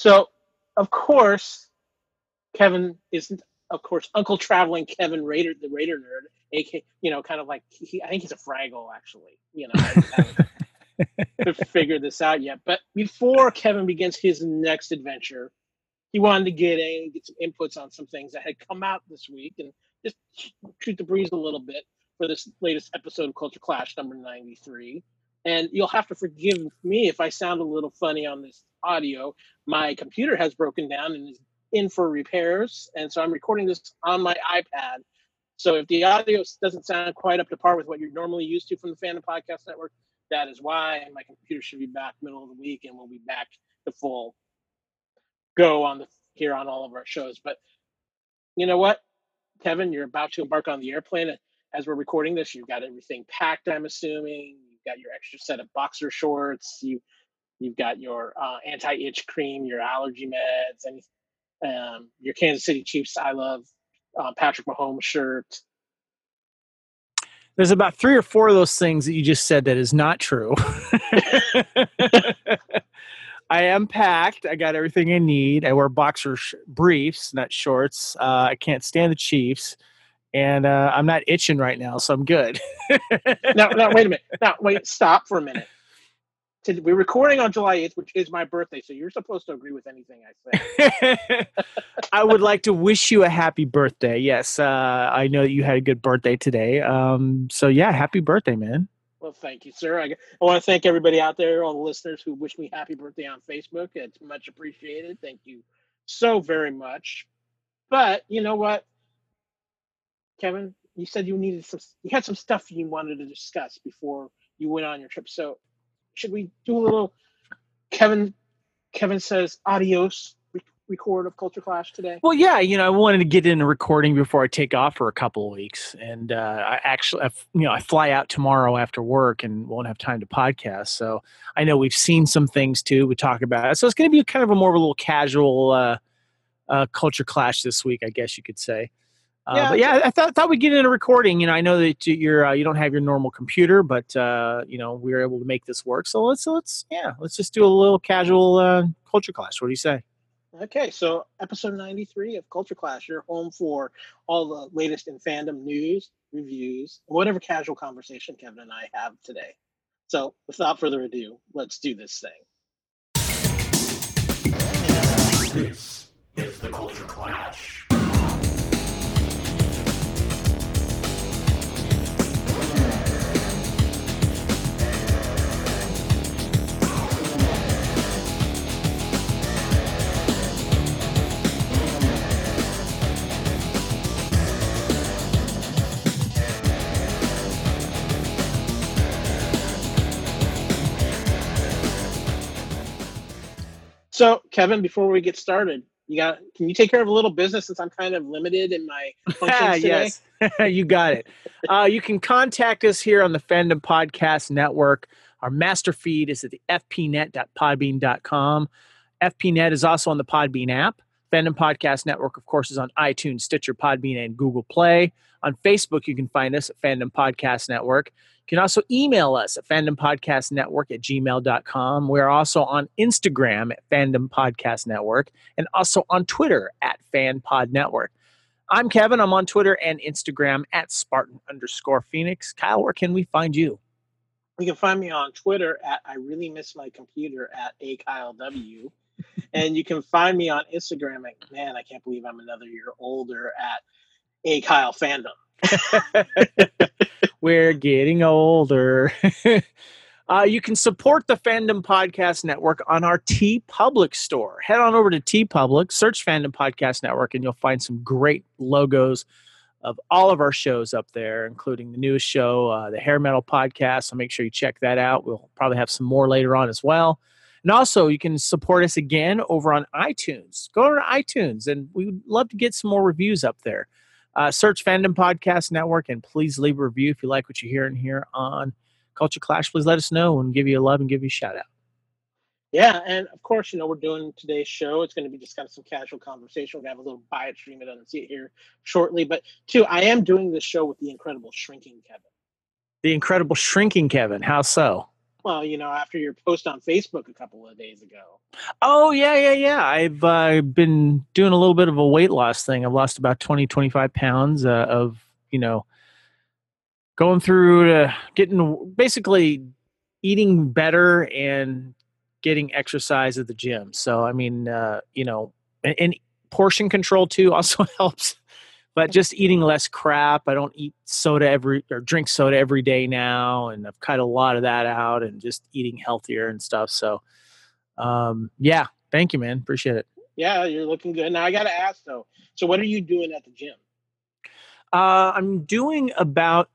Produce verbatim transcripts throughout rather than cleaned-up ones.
So, of course, Kevin isn't, of course, Uncle Traveling Kevin Raider, the Raider nerd, aka, you know, kind of like he, I think he's a Fraggle actually. You know, I haven't figured this out yet. But before Kevin begins his next adventure, he wanted to get in, get some inputs on some things that had come out this week, and just shoot the breeze a little bit for this latest episode of Culture Clash number ninety-three. And you'll have to forgive me if I sound a little funny on this audio. My computer has broken down and is in for repairs, and so I'm recording this on my iPad. So if the audio doesn't sound quite up to par with what you're normally used to from the Fandom Podcast Network, that is why. And my computer should be back middle of the week, and we'll be back to full go on the here on all of our shows. But you know what, Kevin, you're about to embark on the airplane. As we're recording this, you've got everything packed, I'm assuming. You've got your extra set of boxer shorts. You, you've got your uh, anti-itch cream, your allergy meds, and um, your Kansas City Chiefs I love uh, Patrick Mahomes shirt. There's about three or four of those things that you just said that is not true. I am packed. I got everything I need. I wear boxer sh- briefs, not shorts. Uh, I can't stand the Chiefs. And uh, I'm not itching right now, so I'm good. Now, now, wait a minute. Now, wait, stop for a minute. We're recording on July eighth, which is my birthday, so you're supposed to agree with anything I say. I would like to wish you a happy birthday. Yes, uh, I know that you had a good birthday today. Um, so, yeah, happy birthday, man. Well, thank you, sir. I, I want to thank everybody out there, all the listeners who wish me happy birthday on Facebook. It's much appreciated. Thank you so very much. But you know what, Kevin, you said you needed some, you had some stuff you wanted to discuss before you went on your trip. So should we do a little Kevin, Kevin says adios record of Culture Clash today? Well, yeah, you know, I wanted to get into recording before I take off for a couple of weeks, and uh, I actually, I, you know, I fly out tomorrow after work and won't have time to podcast. So I know we've seen some things too. We talk about it, so it's going to be kind of a more of a little casual uh, uh, Culture Clash this week, I guess you could say. Uh, yeah, but yeah, I thought thought we'd get into recording. You know, I know that you're uh, you don't have your normal computer, but uh, you know, we were able to make this work. So let's let's yeah, let's just do a little casual uh, Culture Clash. What do you say? Okay, so episode ninety-three of Culture Clash, your home for all the latest in fandom news, reviews, whatever casual conversation Kevin and I have today. So without further ado, let's do this thing. This is the Culture Clash. So, Kevin, before we get started, you got can you take care of a little business since I'm kind of limited in my functions today? Yes, you got it. Uh, you can contact us here on the Fandom Podcast Network. Our master feed is at the f p net dot podbean dot com. F P net is also on the Podbean app. Fandom Podcast Network, of course, is on iTunes, Stitcher, Podbean, and Google Play. On Facebook, you can find us at Fandom Podcast Network. You can also email us at fandompodcastnetwork at gmail dot com. We're also on Instagram at Fandom Podcast Network and also on Twitter at FanPod Network. I'm Kevin. I'm on Twitter and Instagram at Spartan underscore Phoenix. Kyle, where can we find you? You can find me on Twitter at I really miss my computer at A Kyle W. And you can find me on Instagram at, man, I can't believe I'm another year older, at A Kyle Fandom. We're getting older. uh, you can support the Fandom Podcast Network on our TeePublic store. Head on over to TeePublic, search Fandom Podcast Network, and you'll find some great logos of all of our shows up there, including the newest show, uh, the Hair Metal Podcast. So make sure you check that out. We'll probably have some more later on as well. And also, you can support us again over on iTunes. Go over to iTunes, and we would love to get some more reviews up there. Uh, search Fandom Podcast Network, and please leave a review if you like what you're hearing here on Culture Clash. Please let us know and give you a love and give you a shout out. Yeah, and of course, you know, we're doing today's show. It's going to be just kind of some casual conversation. We're going to have a little bio stream it and see it here shortly. But two, I am doing this show with the incredible Shrinking Kevin. The incredible Shrinking Kevin. How so? Well, you know, after your post on Facebook a couple of days ago. Oh, yeah, yeah, yeah. I've uh, been doing a little bit of a weight loss thing. I've lost about twenty, twenty-five pounds uh, of, you know, going through uh, getting basically eating better and getting exercise at the gym. So, I mean, uh, you know, and, and portion control too also helps. But just eating less crap. I don't eat soda every or drink soda every day now, and I've cut a lot of that out and just eating healthier and stuff. So, um, yeah, thank you, man. Appreciate it. Yeah, you're looking good. Now I got to ask though. So what are you doing at the gym? Uh, I'm doing about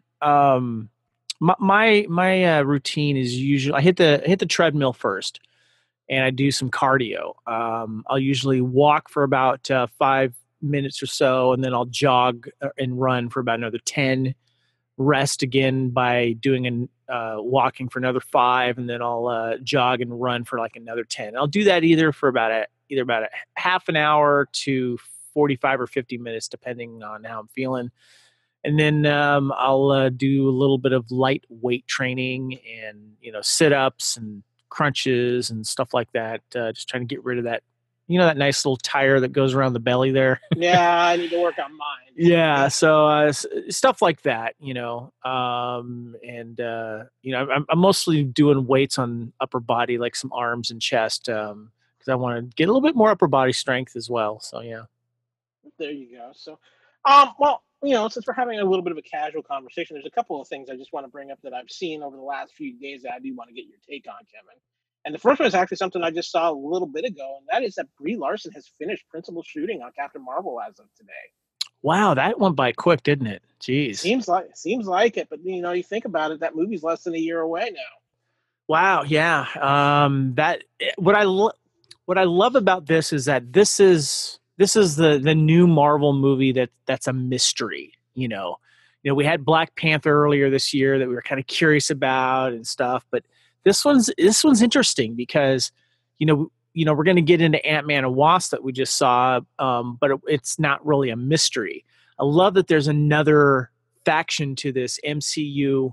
um, my my, my uh, routine is usually I hit the I hit the treadmill first, and I do some cardio. Um, I'll usually walk for about uh, five minutes or so, and then I'll jog uh, and run for about another ten. Rest again by doing an uh, walking for another five, and then I'll uh, jog and run for like another ten. I'll do that either for about a either about a half an hour to forty-five or fifty minutes, depending on how I'm feeling. And then um, I'll uh, do a little bit of light weight training and you know sit ups and crunches and stuff like that. Uh, just trying to get rid of that, you know, that nice little tire that goes around the belly there. Yeah, I need to work on mine. Yeah, so uh, s- stuff like that, you know, um, and uh, you know, I'm, I'm mostly doing weights on upper body, like some arms and chest, because I want to get a little bit more upper body strength as well. So yeah. There you go. So, um, well, you know, since we're having a little bit of a casual conversation, there's a couple of things I just want to bring up that I've seen over the last few days that I do want to get your take on, Kevin. And the first one is actually something I just saw a little bit ago, and that is that Brie Larson has finished principal shooting on Captain Marvel as of today. Wow, that went by quick, didn't it? Jeez. Seems like seems like it, but you know, you think about it, that movie's less than a year away now. Wow. Yeah. Um, that what I lo- what I love about this is that this is this is the the new Marvel movie that that's a mystery. You know, you know, we had Black Panther earlier this year that we were kind of curious about and stuff, but this one's this one's interesting because you know you know we're going to get into Ant-Man and Wasp that we just saw, um, but it, it's not really a mystery. I love that there's another faction to this M C U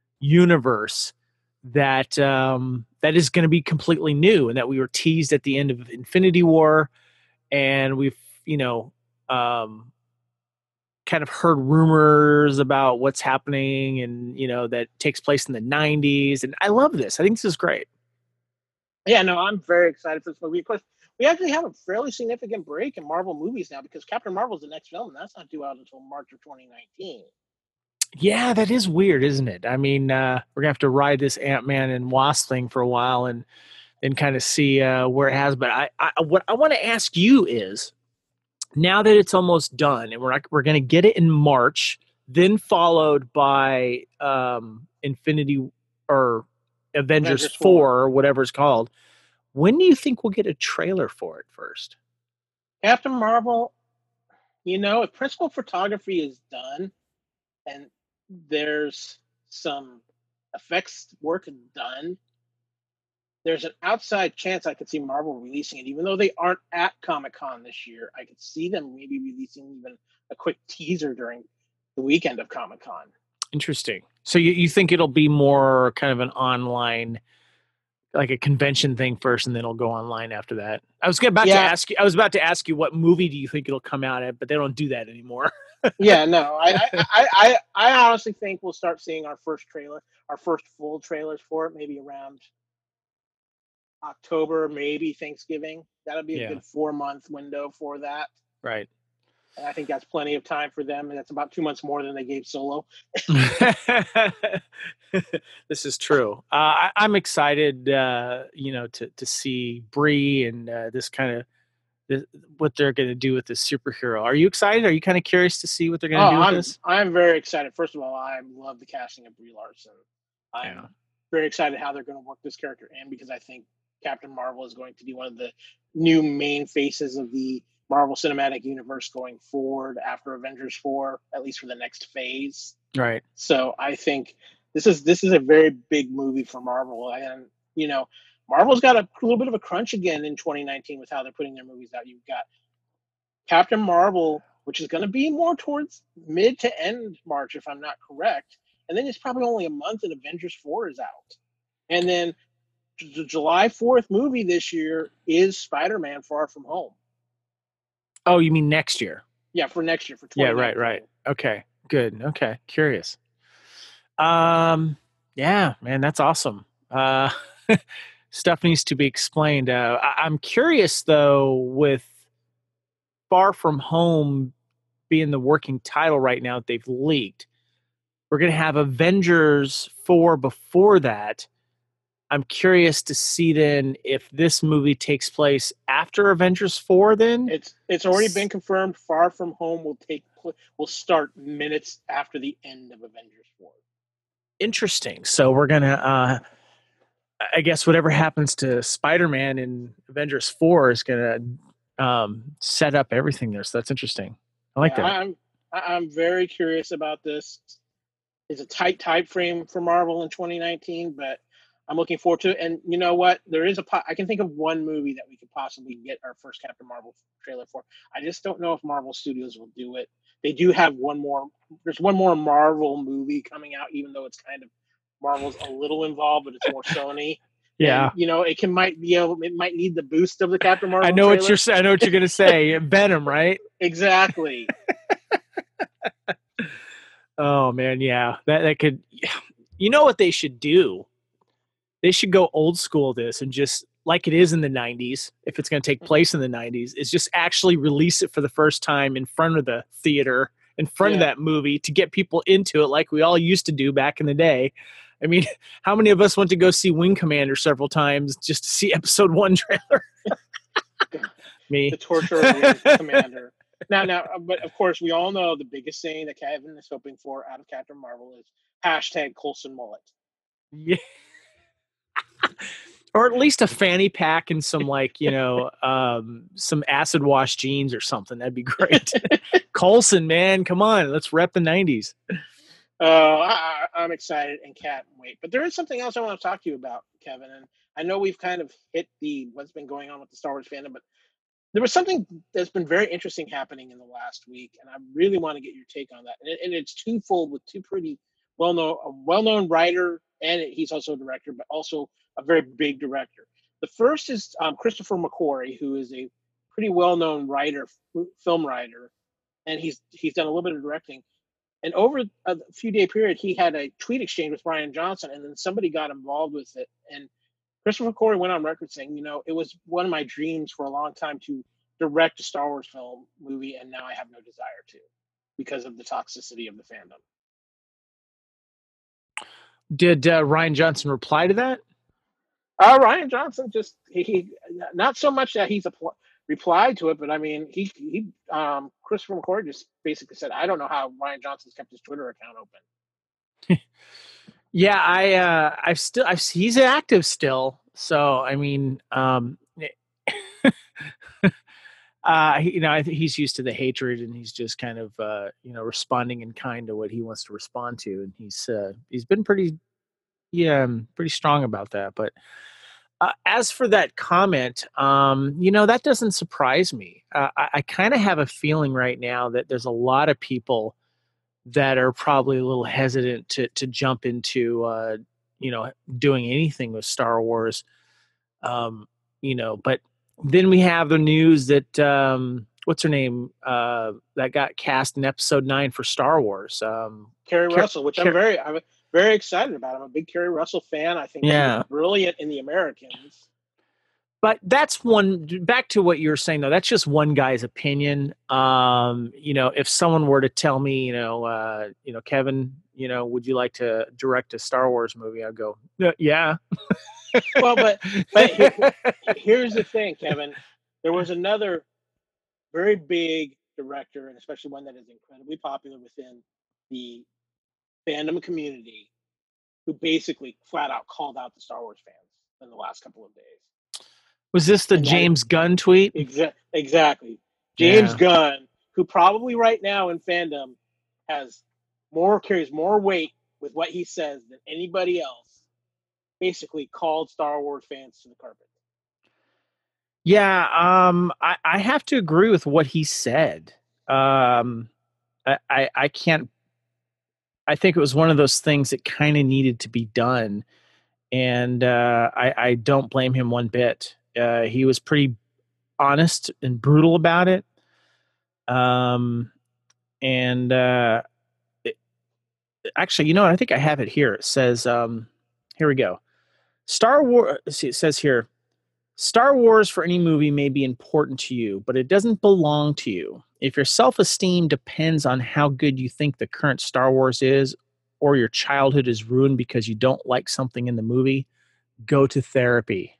universe that um, that is going to be completely new, and that we were teased at the end of Infinity War, and we've you know um, kind of heard rumors about what's happening, and you know that takes place in the nineties, and I love this. I think this is great. Yeah, no, I'm very excited for this movie. Of course, we actually have a fairly significant break in Marvel movies now because Captain Marvel's the next film, and that's not due out until March of twenty nineteen. Yeah, that is weird, isn't it? I mean, uh, we're gonna have to ride this Ant-Man and Wasp thing for a while, and and kind of see uh, where it has. But I, I what I want to ask you is, now that it's almost done and we're not, we're going to get it in March, then followed by um, Infinity or Avengers, Avengers four four. or whatever it's called. When do you think we'll get a trailer for it first? Captain Marvel, you know, if principal photography is done and there's some effects work done, there's an outside chance I could see Marvel releasing it, even though they aren't at Comic Con this year. I could see them maybe releasing even a quick teaser during the weekend of Comic Con. Interesting. So you, you think it'll be more kind of an online, like a convention thing first, and then it'll go online after that. I was about to Yeah, ask you. I was about to ask you what movie do you think it'll come out at, but they don't do that anymore. yeah, no, I, I, I, I, I honestly think we'll start seeing our first trailer, our first full trailers for it, maybe around October, maybe Thanksgiving. That'll be a Yeah. good four month window for that. Right. And I think that's plenty of time for them. And that's about two months more than they gave Solo. This is true. Uh, I, I'm excited, uh, you know, to to see Brie and uh, this kind of this, what they're going to do with this superhero. Are you excited? Are you kind of curious to see what they're Oh, going to do with I'm this? I'm very excited. First of all, I love the casting of Brie Larson. I'm Yeah. very excited how they're going to work this character in because I think Captain Marvel is going to be one of the new main faces of the Marvel Cinematic Universe going forward after Avengers four, at least for the next phase. Right. So I think this is this is a very big movie for Marvel, and you know, Marvel's got a little bit of a crunch again in twenty nineteen with how they're putting their movies out. You've got Captain Marvel, which is going to be more towards mid to end March, if I'm not correct, and then it's probably only a month, and Avengers four is out. And then the July fourth movie this year is Spider-Man: Far From Home. Oh, you mean next year? Yeah, for next year, for Yeah, twenty nineteen. right, right. Okay, good. Okay, curious. Um, yeah, man, that's awesome. Uh, stuff needs to be explained. Uh, I- I'm curious though, with Far From Home being the working title right now that they've leaked, we're going to have Avengers four before that. I'm curious to see then if this movie takes place after Avengers four then. It's it's already been confirmed. Far From Home will take pl- will start minutes after the end of Avengers four. Interesting. So we're going to uh I guess whatever happens to Spider-Man in Avengers four is going to um set up everything there. So that's interesting. I like Yeah, that. I'm I- I'm very curious about this. It's a tight time frame for Marvel in twenty nineteen, but I'm looking forward to it. And you know what? There is a po- I can think of one movie that we could possibly get our first Captain Marvel trailer for. I just don't know if Marvel Studios will do it. They do have one more. There's one more Marvel movie coming out, even though it's kind of Marvel's a little involved, but it's more Sony. Yeah. And you know, it can might be able. It might need the boost of the Captain Marvel. I know trailer. what you're saying. I know what you're going to say. Venom, right? Exactly. Oh man, yeah. That that could you know what they should do? They should go old school this and just like it is in the nineties, if it's going to take place in the nineties, is just actually release it for the first time in front of the theater, in front Yeah. of that movie to get people into it like we all used to do back in the day. I mean, how many of us went to go see Wing Commander several times just to see episode one trailer? Me. The torture of Wing Commander. Now, now, uh, but of course, we all know the biggest thing that Kevin is hoping for out of Captain Marvel is hashtag Coulson mullet. Yeah. Or at least a fanny pack and some like, you know, um, some acid wash jeans or something. That'd be great. Coulson, man, come on. Let's rep the nineties. Uh, I, I'm excited and can't wait. But there is something else I want to talk to you about, Kevin. And I know we've kind of hit the what's been going on with the Star Wars fandom, but there was something that's been very interesting happening in the last week, and I really want to get your take on that. And, it, and it's twofold with two pretty well-known, a well-known writer, and he's also a director, but also a very big director. The first is um, Christopher McQuarrie, who is a pretty well-known writer, film writer, and he's he's done a little bit of directing. And over a few day period, he had a tweet exchange with Rian Johnson, and then somebody got involved with it. And Christopher McQuarrie went on record saying, you know, it was one of my dreams for a long time to direct a Star Wars film movie, and now I have no desire to because of the toxicity of the fandom. Did uh, Rian Johnson reply to that? Uh, Rian Johnson just, he, he not so much that he's a, replied to it, but I mean, he, he um, Christopher McQuarrie just basically said, I don't know how Rian Johnson's kept his Twitter account open. Yeah, I, uh, I've still, I've, he's active still. So, I mean, um, uh, he, you know, I think he's used to the hatred and he's just kind of, uh, you know, responding in kind to what he wants to respond to. And he's, uh, he's been pretty, yeah, pretty strong about that. But uh, as for that comment, um, you know, that doesn't surprise me. Uh, I, I kind of have a feeling right now that there's a lot of people that are probably a little hesitant to to jump into uh, you know, doing anything with Star Wars. Um, you know, but then we have the news that um, what's her name uh, that got cast in Episode Nine for Star Wars. Um, Kerry Car- Russell, which Car- I'm very, I'm very excited about. I'm a big Kerry Russell fan. I think Yeah. she's brilliant in The Americans. But that's one, back to what you were saying though, that's just one guy's opinion. Um, you know, if someone were to tell me, you know, uh, you know, Kevin, you know, would you like to direct a Star Wars movie? I'd go, yeah. Well, but but here, here's the thing, Kevin. There was another very big director, and especially one that is incredibly popular within the fandom community, who basically flat out called out the Star Wars fans in the last couple of days. Was this the And that- James Gunn tweet? Exa- exactly. James Yeah. Gunn, who probably right now in fandom has more carries more weight with what he says than anybody else, basically called Star Wars fans to the carpet. Yeah, um, I, I have to agree with what he said. Um, I, I, I can't. I think it was one of those things that kind of needed to be done, and uh, I, I don't blame him one bit. Uh, he was pretty honest and brutal about it. Um, and uh, it, actually, you know what? I think I have it here. It says, um, here we go. Star Wars, see, it says here, Star Wars for any movie may be important to you, but it doesn't belong to you. If your self-esteem depends on how good you think the current Star Wars is, or your childhood is ruined because you don't like something in the movie, go to therapy.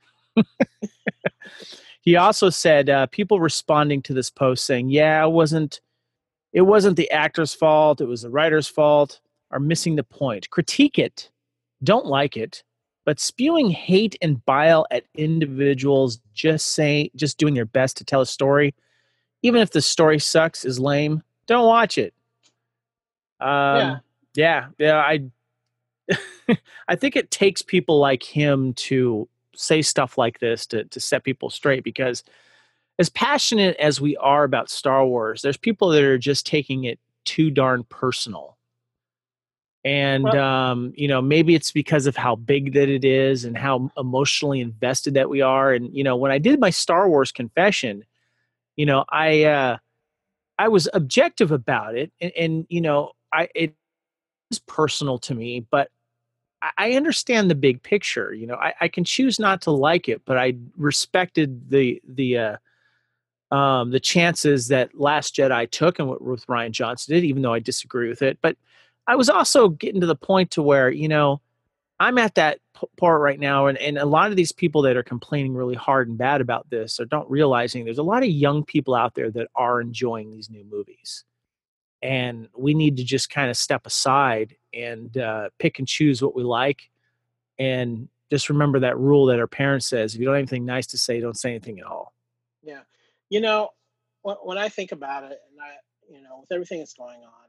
He also said uh, people responding to this post saying, yeah, it wasn't it wasn't the actor's fault, it was the writer's fault, are missing the point. Critique it, don't like it, but spewing hate and bile at individuals just say just doing their best to tell a story, even if the story sucks, is lame, don't watch it. Yeah. Um yeah, yeah, I I think it takes people like him to say stuff like this to to set people straight, because as passionate as we are about Star Wars, there's people that are just taking it too darn personal. And, Well, um, you know, maybe it's because of how big that it is and how emotionally invested that we are. And, you know, when I did my Star Wars confession, you know, I, uh, I was objective about it, and, and you know, I, it is personal to me, but I, I understand the big picture. You know, I, I can choose not to like it, but I respected the, the, uh, um, the chances that Last Jedi took and what Ruth Ryan Johnson did, even though I disagree with it. But I was also getting to the point to where, you know, I'm at that p- part right now, and, and a lot of these people that are complaining really hard and bad about this are don't realizing there's a lot of young people out there that are enjoying these new movies. And we need to just kind of step aside and uh, pick and choose what we like. And just remember that rule that our parents says, if you don't have anything nice to say, don't say anything at all. yeah. You know, when, when I think about it, and I, you know, with everything that's going on,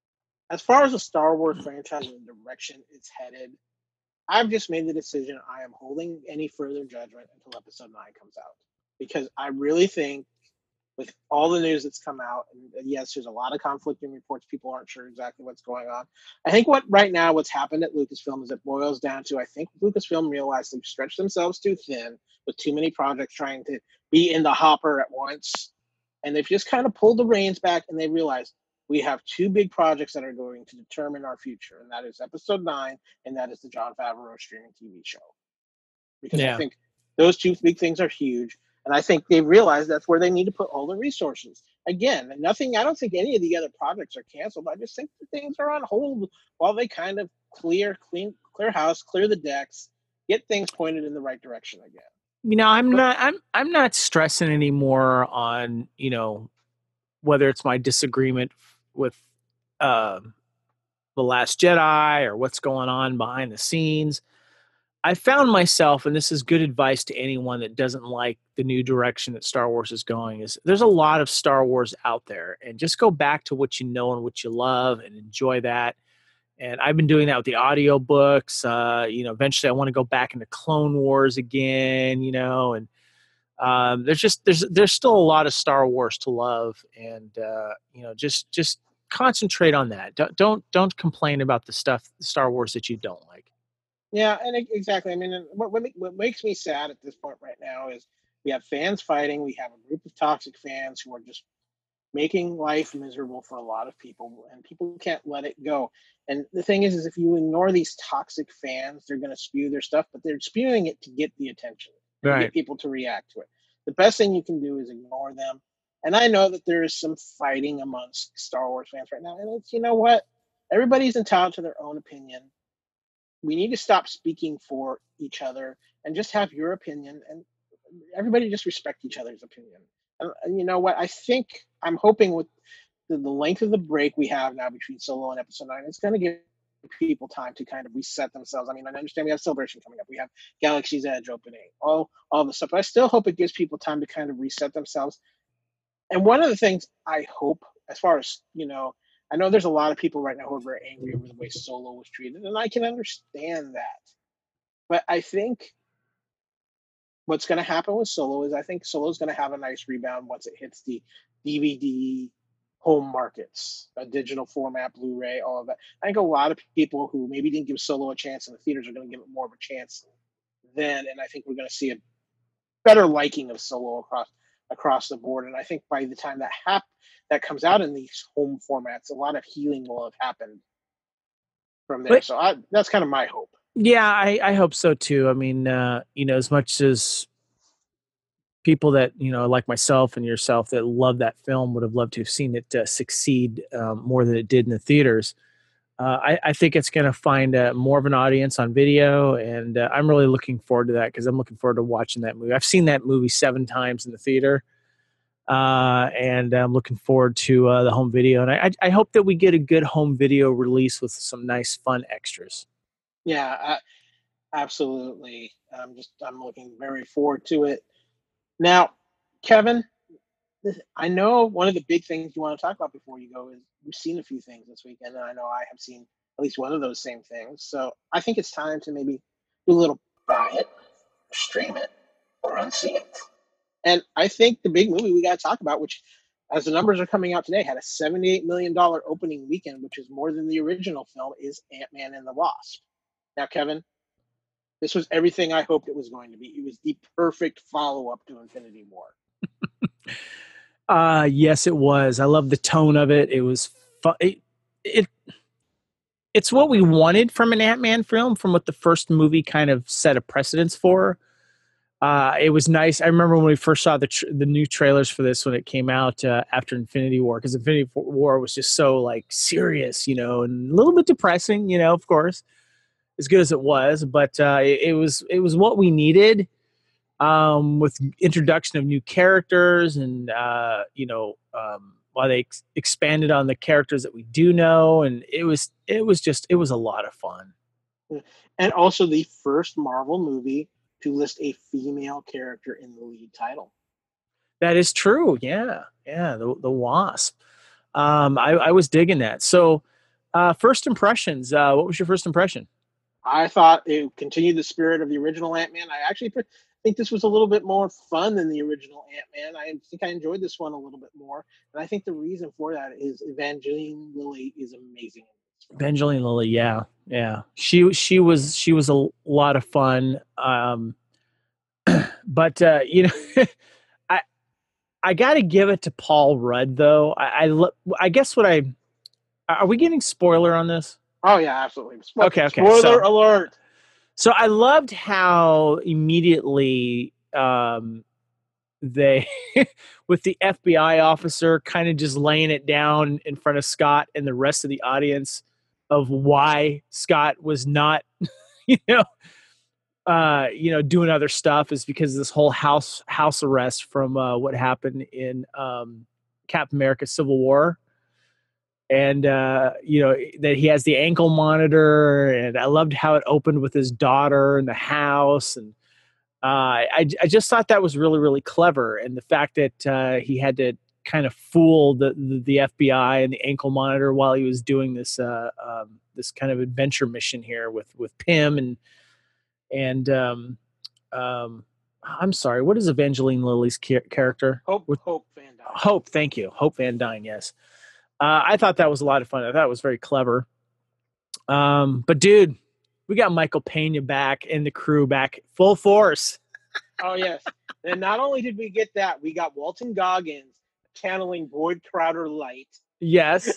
as far as the Star Wars franchise and the direction it's headed, I've just made the decision I am holding any further judgment until episode nine comes out. Because I really think, with all the news that's come out, and yes, there's a lot of conflicting reports, people aren't sure exactly what's going on. I think what right now, what's happened at Lucasfilm is it boils down to, I think Lucasfilm realized they've stretched themselves too thin with too many projects trying to be in the hopper at once. And they've just kind of pulled the reins back, and they realized we have two big projects that are going to determine our future, and that is episode nine, and that is the Jon Favreau streaming T V show. Because I Yeah. think those two big things are huge, and I think they realize that's where they need to put all the resources. Again, nothing. I don't think any of the other projects are canceled. I just think the things are on hold while they kind of clear, clean, clear house, clear the decks, get things pointed in the right direction again. You know, I'm But not I'm I'm not stressing anymore on, you know, whether it's my disagreement with um The Last Jedi or what's going on behind the scenes. I found myself, and this is good advice to anyone that doesn't like the new direction that Star Wars is going, is there's a lot of Star Wars out there, and just go back to what you know and what you love and enjoy that. And I've been doing that with the audiobooks. Uh, you know, eventually I want to go back into Clone Wars again, you know, and um, there's just there's there's still a lot of Star Wars to love, and uh, you know, just just concentrate on that. Don't don't don't complain about the stuff Star Wars that you don't like. yeah, and e- exactly. I mean, and what, what what makes me sad at this point right now is we have fans fighting. We have a group of toxic fans who are just making life miserable for a lot of people, and people can't let it go. And the thing is, is if you ignore these toxic fans, they're going to spew their stuff, but they're spewing it to get the attention and to Right. get people to react to it. The best thing you can do is ignore them. And I know that there is some fighting amongst Star Wars fans right now, and it's, you know what, everybody's entitled to their own opinion. We need to stop speaking for each other and just have your opinion, and everybody just respect each other's opinion. And, and you know what? I think I'm hoping with the, the length of the break we have now between Solo and Episode Nine, it's going to give people time to kind of reset themselves. I mean, I understand we have Celebration coming up, we have Galaxy's Edge opening, all all the stuff. But I still hope it gives people time to kind of reset themselves. And one of the things I hope, as far as you know, I know there's a lot of people right now who are very angry over the way Solo was treated, and I can understand that. But I think what's going to happen with Solo is I think Solo is going to have a nice rebound once it hits the D V D home markets, a digital format, Blu-ray, all of that. I think a lot of people who maybe didn't give Solo a chance in the theaters are going to give it more of a chance then, and I think we're going to see a better liking of Solo across across the board. And I think by the time that hap- that comes out in these home formats, a lot of healing will have happened from there. But So I, that's kind of my hope. yeah, I, I hope so too. I mean, uh, you know, as much as people that, you know, like myself and yourself that love that film would have loved to have seen it uh, succeed um, more than it did in the theaters. Uh, I, I think it's going to find uh, more of an audience on video, and uh, I'm really looking forward to that because I'm looking forward to watching that movie. I've seen that movie seven times in the theater, uh, and I'm looking forward to uh, the home video. And I, I, I hope that we get a good home video release with some nice, fun extras. Yeah, I, absolutely. I'm just I'm looking very forward to it. Now, Kevin, this, I know one of the big things you want to talk about before you go is you've seen a few things this weekend, and I know I have seen at least one of those same things. So I think it's time to maybe do a little buy it, stream it, or unsee it. And I think the big movie we got to talk about, which as the numbers are coming out today, had a seventy-eight million dollars opening weekend, which is more than the original film, is Ant-Man and the Wasp. Now, Kevin, this was everything I hoped it was going to be. It was the perfect follow-up to Infinity War. Uh, yes, it was. I love the tone of it. It was fu- it, it it's what we wanted from an Ant-Man film, from what the first movie kind of set a precedence for. Uh, it was nice. I remember when we first saw the tr- the new trailers for this when it came out uh, after Infinity War, because Infinity War was just so like serious, you know, and a little bit depressing, you know, of course, as good as it was, but uh, it, it was it was what we needed, um, with introduction of new characters, and uh, you know, um, while they ex- expanded on the characters that we do know, and it was it was just it was a lot of fun. And also the first Marvel movie to list a female character in the lead title. That is true. Yeah, yeah. The the Wasp. Um, I, I was digging that. So, uh, first impressions. Uh, what was your first impression? I thought it continued the spirit of the original Ant-Man. I actually pre- think this was a little bit more fun than the original Ant-Man. I think I enjoyed this one a little bit more. And I think the reason for that is Evangeline Lilly is amazing. Evangeline Lilly. Yeah, yeah. She she was she was a lot of fun. Um, but uh, you know, I I got to give it to Paul Rudd though. I I, lo- I guess what I are we getting spoiler on this? Oh yeah, absolutely. Spo- Okay, okay. Spoiler So, alert. so I loved how immediately um, they, with the F B I officer kind of just laying it down in front of Scott and the rest of the audience of why Scott was not, you know, uh, you know, doing other stuff is because of this whole house house arrest from uh, what happened in um, Captain America: Civil War. And uh, you know that he has the ankle monitor, and I loved how it opened with his daughter in the house, and uh, I I just thought that was really really clever, and the fact that uh, he had to kind of fool the, the the F B I and the ankle monitor while he was doing this uh, um, this kind of adventure mission here with with Pym and and um, um, I'm sorry, what is Evangeline Lilly's char- character? Hope With Hope Van Dyne. Hope, thank you, Hope Van Dyne. Yes. Uh, I thought that was a lot of fun. I thought it was very clever. Um, but dude, we got Michael Pena back and the crew back full force. Oh yes. And not only did we get that, we got Walton Goggins channeling Boyd Crowder light. Yes.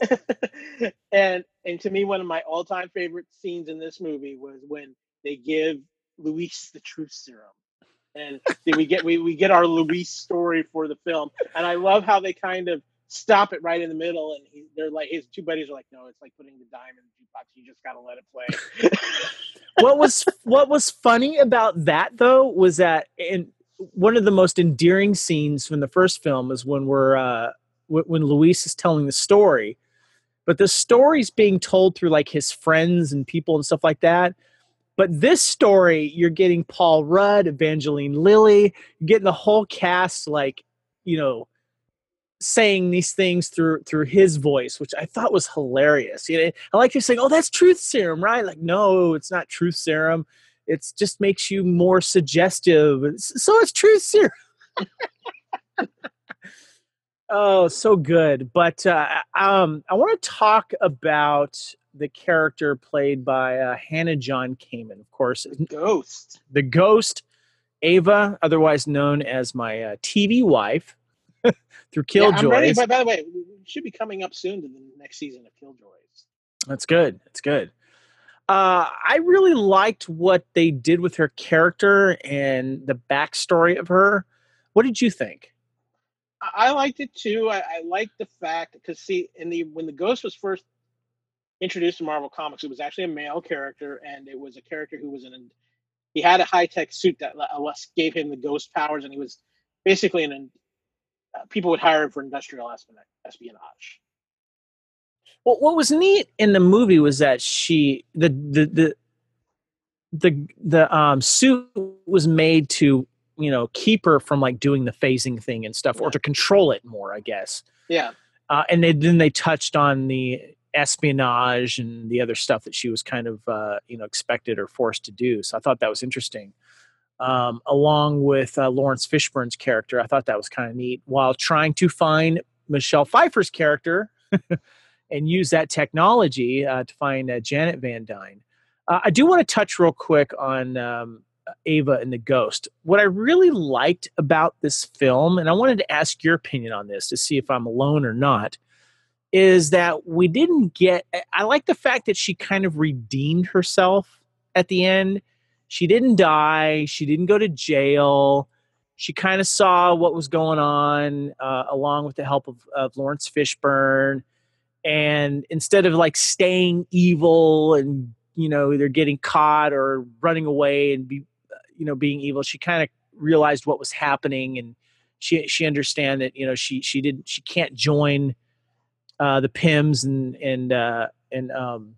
and and to me, one of my all-time favorite scenes in this movie was when they give Luis the truth serum. And we get we, we get our Luis story for the film. And I love how they kind of stop it right in the middle, and he, they're like, his two buddies are like, no, it's like putting the dime in the jukebox. You just gotta let it play. what was what was funny about that though was that in one of the most endearing scenes from the first film is when we're uh, w- when Luis is telling the story, but the story's being told through like his friends and people and stuff like that. But this story, you're getting Paul Rudd, Evangeline Lilly, you're getting the whole cast, like, you know, saying these things through through his voice, which I thought was hilarious. You know, I like to say, "Oh, that's truth serum, right?" Like, no, it's not truth serum. It just makes you more suggestive. It's, so it's truth serum. Oh, so good. But uh, um, I want to talk about the character played by uh, Hannah John Kamen, of course, The Ghost. the Ghost, Ava, otherwise known as my uh, T V wife through Yeah, I'm ready. Killjoys. But by the way, we should be coming up soon to the next season of Killjoys. That's good. That's good. Uh, I really liked what they did with her character and the backstory of her. What did you think? I, I liked it too. I, I liked the fact because see, in the when the Ghost was first introduced to Marvel Comics, it was actually a male character, and it was a character who was in. An, he had a high tech suit that gave him the ghost powers, and he was basically an. Uh, people would hire him for industrial espionage. Well, what was neat in the movie was that she the the the the the um, suit was made to, you know, keep her from like doing the phasing thing and stuff, yeah. or to control it more, I guess. Yeah. Uh, and they, then they touched on the espionage and the other stuff that she was kind of uh, you know expected or forced to do. So I thought that was interesting. Um, along with uh, Lawrence Fishburne's character, I thought that was kind of neat. While trying to find Michelle Pfeiffer's character and use that technology uh, to find uh, Janet Van Dyne. Uh, I do want to touch real quick on um, Ava and the Ghost. What I really liked about this film, and I wanted to ask your opinion on this to see if I'm alone or not, is that we didn't get – I like the fact that she kind of redeemed herself at the end. She didn't die. She didn't go to jail. She kind of saw what was going on uh, along with the help of, of Lawrence Fishburne. And instead of like staying evil and, you know, either getting caught or running away and be, you know, being evil, she kind of realized what was happening. And she, she understand that, you know, she, she didn't, she can't join uh, the P I Ms and, and, uh, and, um,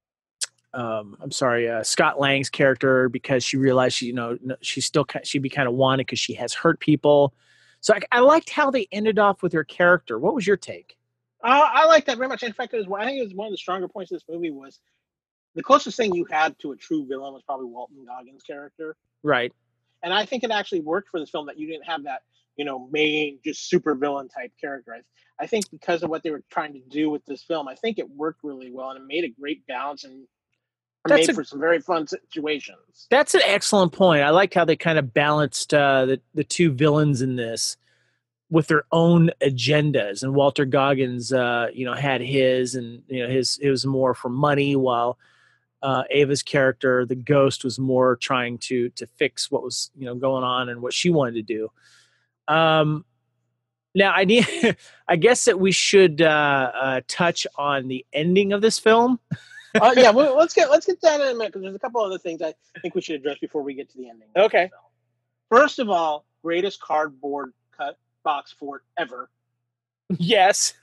Um, I'm sorry, uh, Scott Lang's character, because she realized she, you know, she's still she'd be kind of wanted because she has hurt people. So I, I liked how they ended off with her character. What was your take? Uh, I like that very much. In fact, it was, I think it was one of the stronger points of this movie was the closest thing you had to a true villain was probably Walton Goggins' character, right? And I think it actually worked for this film that you didn't have that, you know, main just super villain type character. I, I think because of what they were trying to do with this film, I think it worked really well and it made a great balance and. That's made a, for some very fun situations. That's an excellent point. I like how they kind of balanced uh, the, the two villains in this with their own agendas. And Walter Goggins, uh, you know, had his, and you know, his it was more for money, while uh, Ava's character, the Ghost, was more trying to to fix what was, you know, going on and what she wanted to do. Um, now, I need, I guess that we should uh, uh, touch on the ending of this film. uh, yeah, well, let's get let's get that in a minute because there's a couple other things I think we should address before we get to the ending. Okay. First of all, greatest cardboard cut box fort ever. Yes.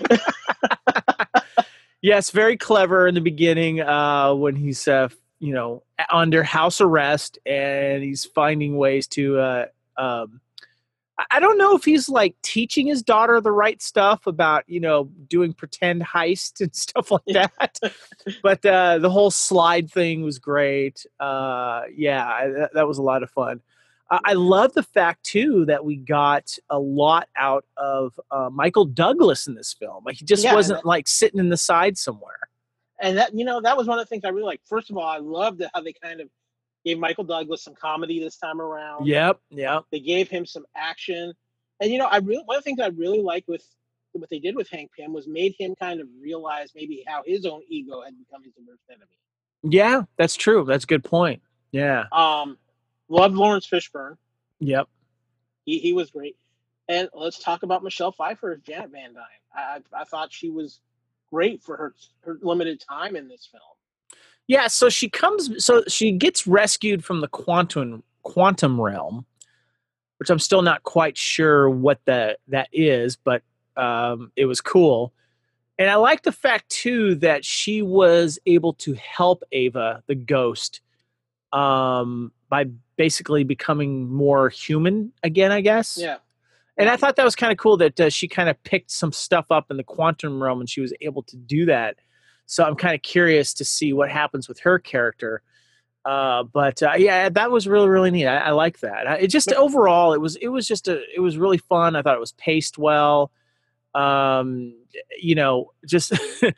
Yes, very clever in the beginning uh, when he's uh, you know under house arrest and he's finding ways to. Uh, um, I don't know if he's like teaching his daughter the right stuff about, you know, doing pretend heist and stuff like that. But uh, the whole slide thing was great. Uh, yeah, I, that, that was a lot of fun. I, I love the fact, too, that we got a lot out of uh, Michael Douglas in this film. Like, he just yeah, wasn't that, like sitting in the side somewhere. And that, you know, that was one of the things I really liked. First of all, I loved how they kind of gave Michael Douglas some comedy this time around. Yep, yep. They gave him some action. And, you know, I really one of the things I really liked with what they did with Hank Pym was made him kind of realize maybe how his own ego had become his worst enemy. Yeah, that's true. That's a good point. Yeah. Um, loved Lawrence Fishburne. Yep. He he was great. And let's talk about Michelle Pfeiffer as Janet Van Dyne. I I thought she was great for her her limited time in this film. Yeah, so she comes, so she gets rescued from the quantum quantum realm, which I'm still not quite sure what that that is, but um, it was cool. And I like the fact too that she was able to help Ava, the Ghost, um, by basically becoming more human again, I guess. Yeah. And I thought that was kind of cool that uh, she kind of picked some stuff up in the quantum realm and she was able to do that. So I'm kind of curious to see what happens with her character. Uh, but uh, yeah, that was really, really neat. I, I like that. I, it just overall, it was it was just a it was really fun. I thought it was paced well. Um, you know, just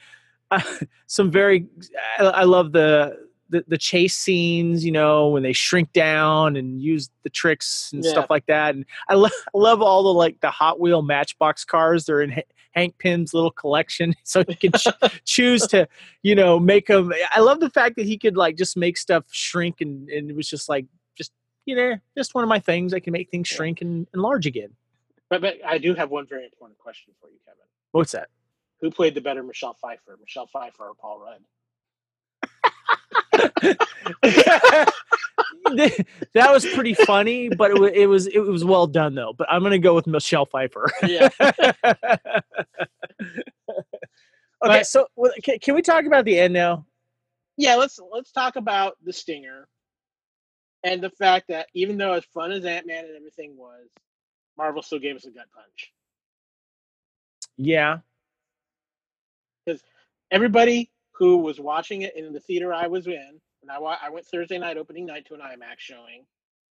some very, I, I love the, the the chase scenes, you know, when they shrink down and use the tricks and Yeah. stuff like that. And I, lo- I love all the like the Hot Wheel Matchbox cars. They're in H- Hank Pym's little collection, so he could ch- choose to, you know, make them. I love the fact that he could like just make stuff shrink, and, and it was just like just you know just one of my things. I can make things shrink and enlarge again. But but I do have one very important question for you, Kevin. What's that? Who played the better Michelle Pfeiffer, Michelle Pfeiffer or Paul Rudd? That was pretty funny, but it was, it was it was well done though. But I'm gonna go with Michelle Pfeiffer. Yeah. Okay, But- so well, can, can we talk about the end now? Yeah, let's let's talk about the stinger and the fact that even though as fun as Ant-Man and everything was, Marvel still gave us a gut punch. Yeah, Everybody who was watching it in the theater I was in, and I, wa- I went Thursday night opening night to an IMAX showing,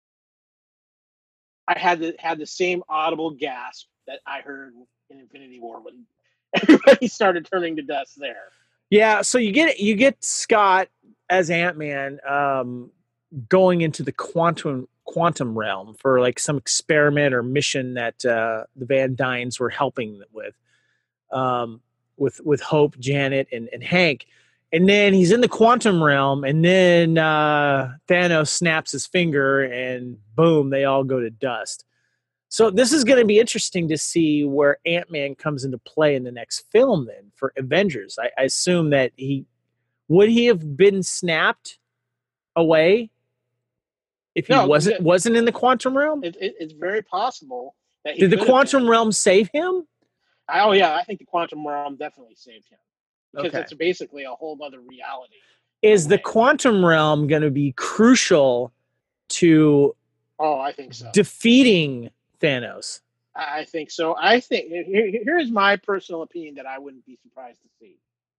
I had the had the same audible gasp that I heard in Infinity War when everybody started turning to dust there. yeah. So you get you get Scott as Ant-Man um, going into the quantum quantum realm for like some experiment or mission that uh, the Van Dynes were helping with. Um, with with Hope, Janet, and, and Hank. And then he's in the quantum realm, and then uh, Thanos snaps his finger, and boom, they all go to dust. So this is going to be interesting to see where Ant-Man comes into play in the next film then for Avengers. I, I assume that he would he have been snapped away if he No, wasn't it- wasn't in the quantum realm? It, it, it's very possible that he Did the could have quantum been. realm save him? I- Oh yeah, I think the quantum realm definitely saved him because Okay. it's basically a whole other reality. Is the way. quantum realm going to be crucial to Oh, I think so. defeating Thanos? I I think so. I think here, here's my personal opinion that I wouldn't be surprised to see.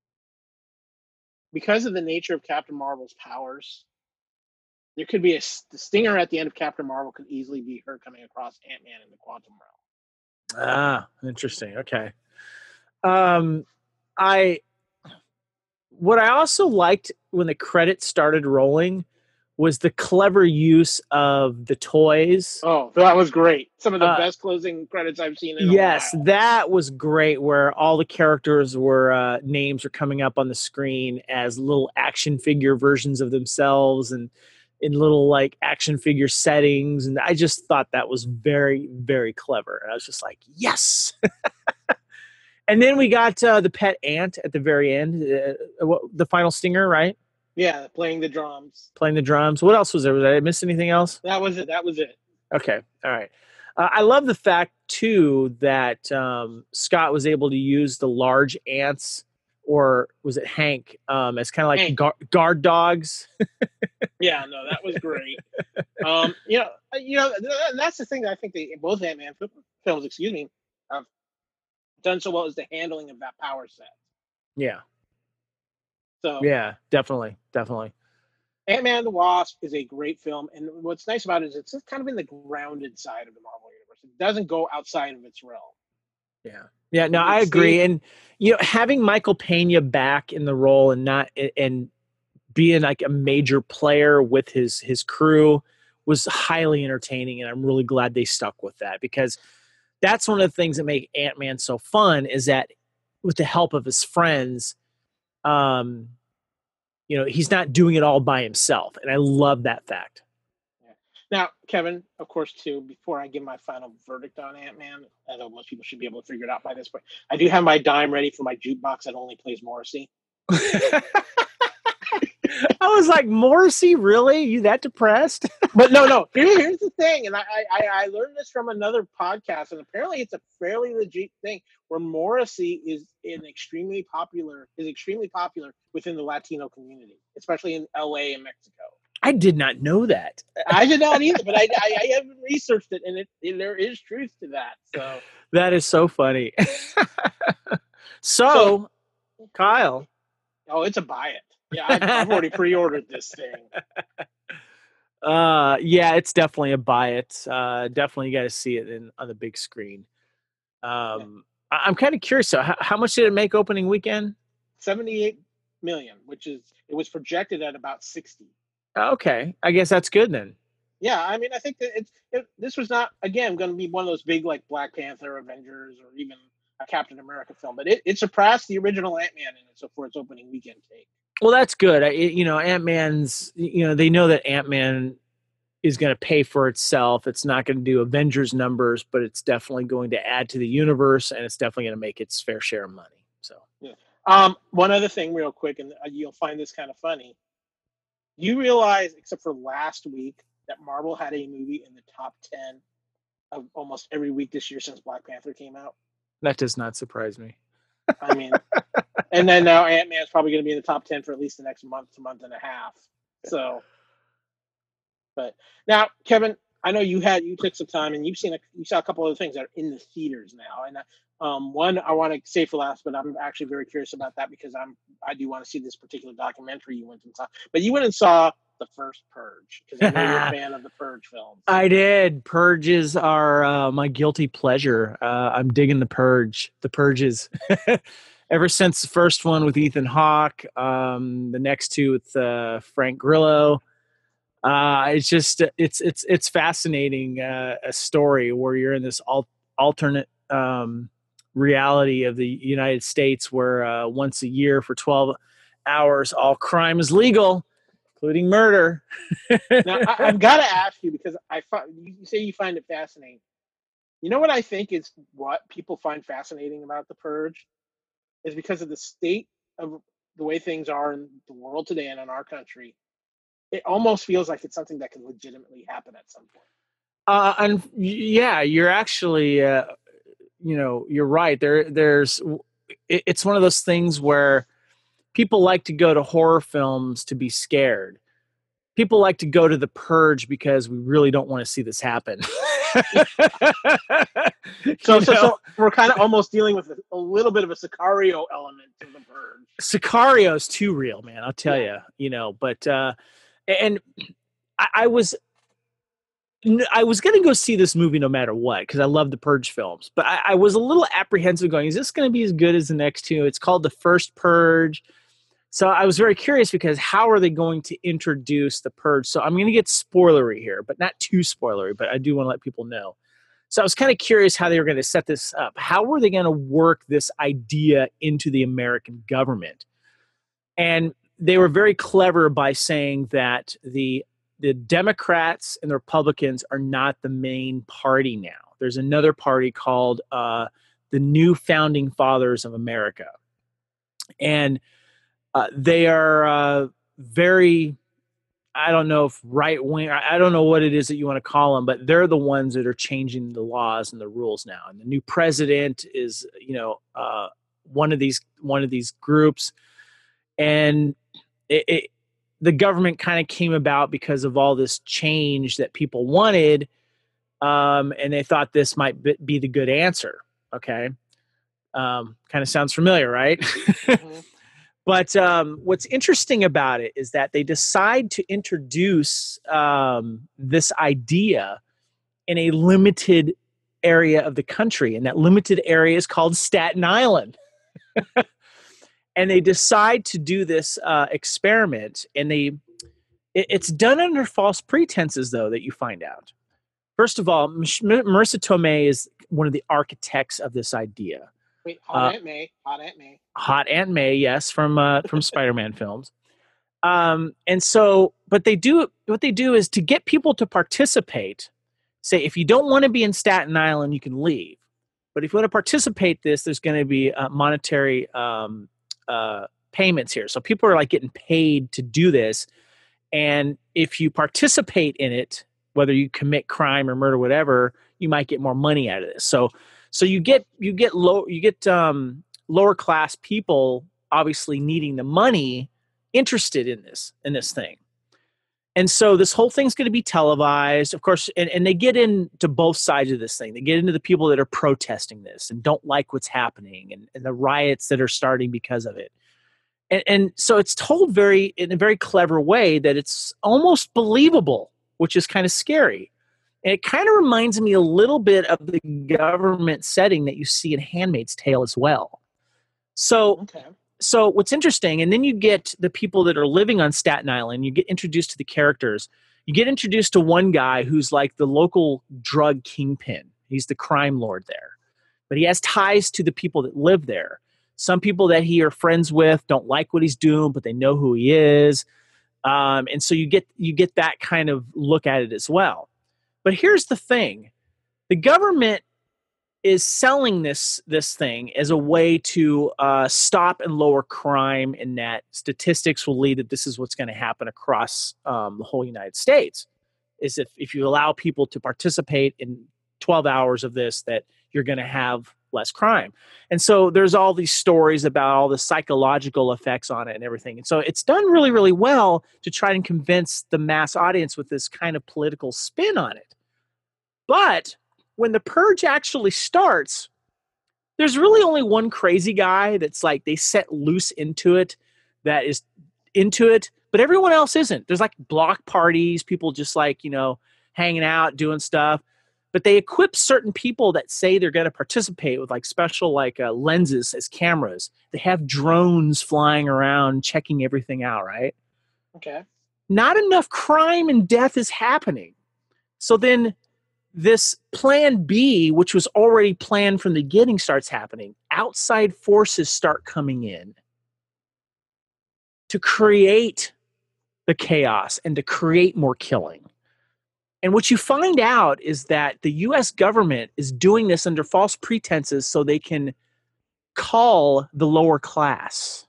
Because of the nature of Captain Marvel's powers, there could be a s- the stinger at the end of Captain Marvel could easily be her coming across Ant-Man in the quantum realm. Ah, interesting. Okay. Um, I what I also liked when the credits started rolling was the clever use of the toys. Oh, that was great. Some of the Uh, best closing credits I've seen in Yes, a while. that was great. Where all the characters were uh, names were coming up on the screen as little action figure versions of themselves, and in little like action figure settings. And I just thought that was very, very clever. And I was just like, yes. And then we got uh, the pet ant at the very end, uh, what, the final stinger, right? Yeah, playing the drums. Playing the drums. What else was there? Did I miss anything else? That was it. That was it. Okay. All right. Uh, I love the fact, too, that um, Scott was able to use the large ants, or was it Hank, um, as kind of like Hank. guard, guard dogs. Yeah, no, that was great. um, you know, you know, th- th- that's the thing that I think they both Ant-Man fi- films, excuse me, have done so well is the handling of that power set. Yeah. So Yeah, definitely. Definitely. Ant-Man and the Wasp is a great film, and what's nice about it is it's kind of in the grounded side of the Marvel universe. It doesn't go outside of its realm. Yeah. Yeah, no, You I can agree. see- And you know, having Michael Pena back in the role and not and being like a major player with his his crew was highly entertaining, and I'm really glad they stuck with that, because that's one of the things that make Ant-Man so fun is that with the help of his friends, um, you know, he's not doing it all by himself, and I love that fact. Now, Kevin, of course, too, before I give my final verdict on Ant-Man, although most people should be able to figure it out by this point, I do have my dime ready for my jukebox that only plays Morrissey. I was like, Morrissey, really? You that depressed? But no, no. Here, here's the thing, and I, I, I learned this from another podcast, and apparently it's a fairly legit thing where Morrissey is an extremely popular is extremely popular within the Latino community, especially in L A and Mexico. I did not know that. I did not either, but I, I, I haven't researched it, and it, and there is truth to that. So, That is so funny. so, Kyle, oh, it's a buy it. Yeah, I've, I've already pre-ordered this thing. uh, yeah, it's definitely a buy it. Uh, definitely, you got to see it in on the big screen. Um, I, I'm kind of curious. So, how, how much did it make opening weekend? seventy-eight million, which is it was projected at about sixty. Okay, I guess that's good then. Yeah, I mean, I think that it's it, this was not again going to be one of those big like Black Panther, Avengers, or even a Captain America film, but it, it surpassed the original Ant-Man in it so for its opening weekend take. Well, that's good. I, you know, Ant-Man's. You know, they know that Ant-Man is going to pay for itself. It's not going to do Avengers numbers, but it's definitely going to add to the universe, and it's definitely going to make its fair share of money. So, yeah. Um, one other thing, real quick, and you'll find this kind of funny. You realize, except for last week, that Marvel had a movie in the top ten of almost every week this year since Black Panther came out. That does not surprise me. I mean, and then now Ant-Man is probably going to be in the top ten for at least the next month to month and a half. So, but now, Kevin, I know you had you took some time and you've seen a, you saw a couple other things that are in the theaters now, and um, one I want to say for last, but I'm actually very curious about that because I'm I do want to see this particular documentary you went and saw. But you went and saw the first Purge because I know you're a fan of the Purge films. I did. Purges are uh, my guilty pleasure. Uh, I'm digging the Purge. The Purges. Ever since the first one with Ethan Hawke, um, the next two with uh, Frank Grillo. Uh, it's just it's it's it's fascinating uh, a story where you're in this al- alternate um, reality of the United States where uh, once a year for twelve hours all crime is legal, including murder. Now I, I've got to ask you because I find you say you find it fascinating. You know what I think is what people find fascinating about the Purge is because of the state of the way things are in the world today and in our country. It almost feels like it's something that can legitimately happen at some point. Uh, and yeah, you're actually, uh, you know, you're right. There, there's, it, it's one of those things where people like to go to horror films to be scared. People like to go to The Purge because we really don't want to see this happen. so, so, so we're kind of almost dealing with a, a little bit of a Sicario element to The Purge. Sicario's too real, man. I'll tell yeah. you, you know, but, uh, and I, I was, I was going to go see this movie no matter what, because I love the Purge films, but I, I was a little apprehensive going, is this going to be as good as the next two? It's called The First Purge. So I was very curious because how are they going to introduce the Purge? So I'm going to get spoilery here, but not too spoilery, but I do want to let people know. So I was kind of curious how they were going to set this up. How were they going to work this idea into the American government? And they were very clever by saying that the the Democrats and the Republicans are not the main party now. There's another party called uh, the New Founding Fathers of America. And uh, they are uh, very, I don't know if right wing, I don't know what it is that you want to call them, but they're the ones that are changing the laws and the rules now. And the new president is, you know, uh, one of these one of these groups. And it, it, the government kind of came about because of all this change that people wanted, um, and they thought this might be the good answer. Okay, um, kind of sounds familiar, right? Mm-hmm. But um, what's interesting about it is that they decide to introduce um, this idea in a limited area of the country, and that limited area is called Staten Island. And they decide to do this uh, experiment, and they it, it's done under false pretenses, though, that you find out. First of all, M- Marissa Tomei is one of the architects of this idea. Wait, Hot uh, Aunt May, Hot Aunt May, Hot Aunt May, yes, from uh, from Spider-Man films. Um, and so, but they do what they do is to get people to participate. Say, if you don't want to be in Staten Island, you can leave. But if you want to participate, this there's going to be a monetary. Um, Uh, payments here. So people are like getting paid to do this. And if you participate in it, whether you commit crime or murder, whatever, you might get more money out of this. So, so you get, you get low, you get um, lower class people obviously needing the money interested in this, in this thing. And so this whole thing's going to be televised, of course, and, and they get into both sides of this thing. They get into the people that are protesting this and don't like what's happening and, and the riots that are starting because of it. And, and so it's told very in a very clever way that it's almost believable, which is kind of scary. And it kind of reminds me a little bit of the government setting that you see in Handmaid's Tale as well. So, okay. so what's interesting, and then you get the people that are living on Staten Island, you get introduced to the characters. You get introduced to one guy who's like the local drug kingpin. He's the crime lord there. But he has ties to the people that live there. Some people that he are friends with don't like what he's doing, but they know who he is. Um, and so you get you get that kind of look at it as well. But here's the thing. The government is selling this this thing as a way to uh, stop and lower crime, and that statistics will lead that this is what's going to happen across um, the whole United States, is if, if you allow people to participate in twelve hours of this, that you're going to have less crime. And so there's all these stories about all the psychological effects on it and everything. And so it's done really, really well to try and convince the mass audience with this kind of political spin on it. But when the purge actually starts, there's really only one crazy guy that's like they set loose into it, that is into it, but everyone else isn't. There's like block parties, people just like, you know, hanging out, doing stuff. But they equip certain people that say they're going to participate with like special like uh, lenses as cameras. They have drones flying around checking everything out, right? Okay. Not enough crime and death is happening. So then this plan B, which was already planned from the beginning, starts happening. Outside forces start coming in to create the chaos and to create more killing. And what you find out is that the U S government is doing this under false pretenses so they can call the lower class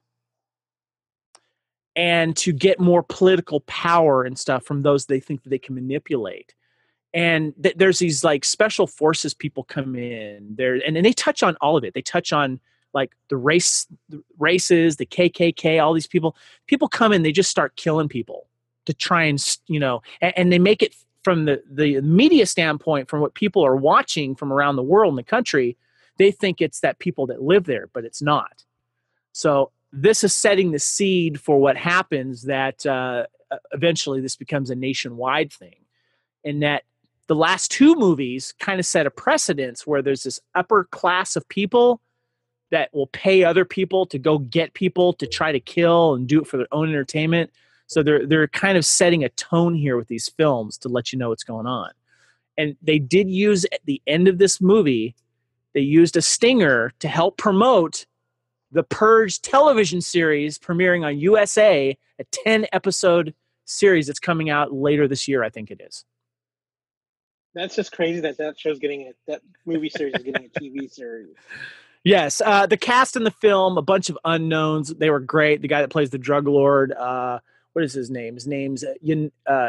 and to get more political power and stuff from those they think that they can manipulate. And th- there's these like special forces people come in there, and, and they touch on all of it. They touch on like the race, the races, the K K K, all these people. People come in, they just start killing people to try and, you know, and, and they make it from the, the media standpoint, from what people are watching from around the world in the country, they think it's that people that live there, but it's not. So this is setting the seed for what happens, that uh, eventually this becomes a nationwide thing. And that the last two movies kind of set a precedence where there's this upper class of people that will pay other people to go get people to try to kill and do it for their own entertainment. So they're they're kind of setting a tone here with these films to let you know what's going on. And they did use, at the end of this movie, they used a stinger to help promote the Purge television series premiering on U S A, a ten-episode series that's coming out later this year, I think it is. That's just crazy that that show's getting a, that movie series is getting a T V series. Yes, uh, the cast in the film, a bunch of unknowns. They were great. The guy that plays the drug lord, uh, what is his name? His name's uh, Yan, uh,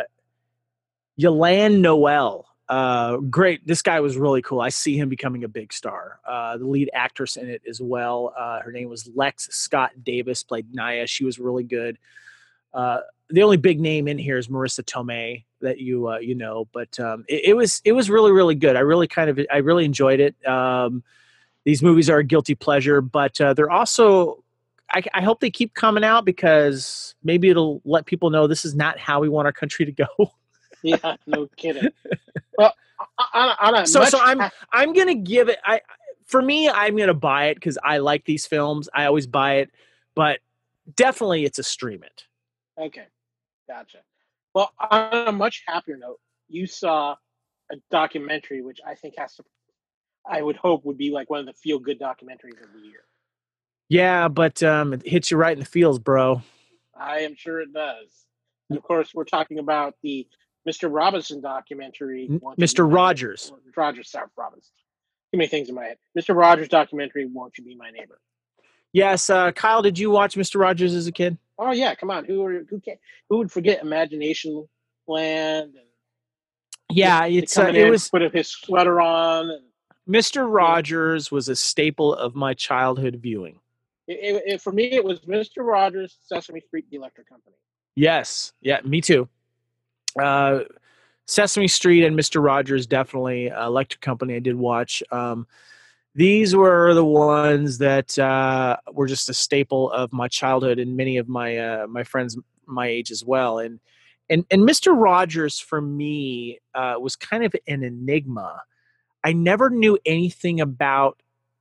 Yolan Noel. Uh, great. This guy was really cool. I see him becoming a big star. Uh, the lead actress in it as well. Uh, her name was Lex Scott Davis, played Naya. She was really good. Uh, the only big name in here is Marissa Tomei that you uh, you know, but um, it, it was it was really really good. I really kind of I really enjoyed it. Um, these movies are a guilty pleasure, but uh, they're also, I, I hope they keep coming out, because maybe it'll let people know this is not how we want our country to go. Yeah, no kidding. Well, on, on a so much so I'm I'm gonna give it. I for me, I'm gonna buy it because I like these films. I always buy it, but definitely it's a stream it. Okay, gotcha. Well, on a much happier note, you saw a documentary which I think has to, I would hope would be like one of the feel-good documentaries of the year. Yeah, but um, it hits you right in the feels, bro. I am sure it does. And of course, we're talking about the Mister Robinson documentary. Mister Rogers. Rogers, sorry, Robinson. Too many things in my head. Mister Rogers documentary, Won't You Be My Neighbor? Yes, uh, Kyle, did you watch Mister Rogers as a kid? Oh yeah, come on. Who who can who would forget Imagination Land? And yeah, the, it's uh, it was put his sweater on. And, Mister Rogers was a staple of my childhood viewing. It, it, it, for me, it was Mister Rogers, Sesame Street, The Electric Company. Yes, yeah, me too. Uh, Sesame Street and Mister Rogers, definitely. Uh, Electric Company, I did watch. Um, these were the ones that uh, were just a staple of my childhood, and many of my uh, my friends my age as well. And and and Mister Rogers for me uh, was kind of an enigma. I never knew anything about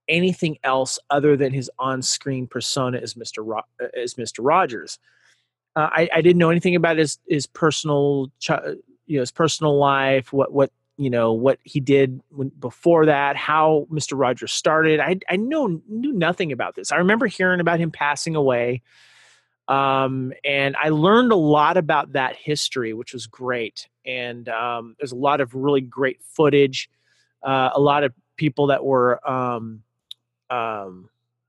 anything else other than his on-screen persona as Mister Ro- as Mister Rogers. Uh, I, I didn't know anything about his his personal, ch- you know, his personal life, what what you know what he did when, before that, how Mister Rogers started. I I know knew nothing about this. I remember hearing about him passing away, um, and I learned a lot about that history, which was great. And um, there's a lot of really great footage, uh, a lot of people that were. Um, um,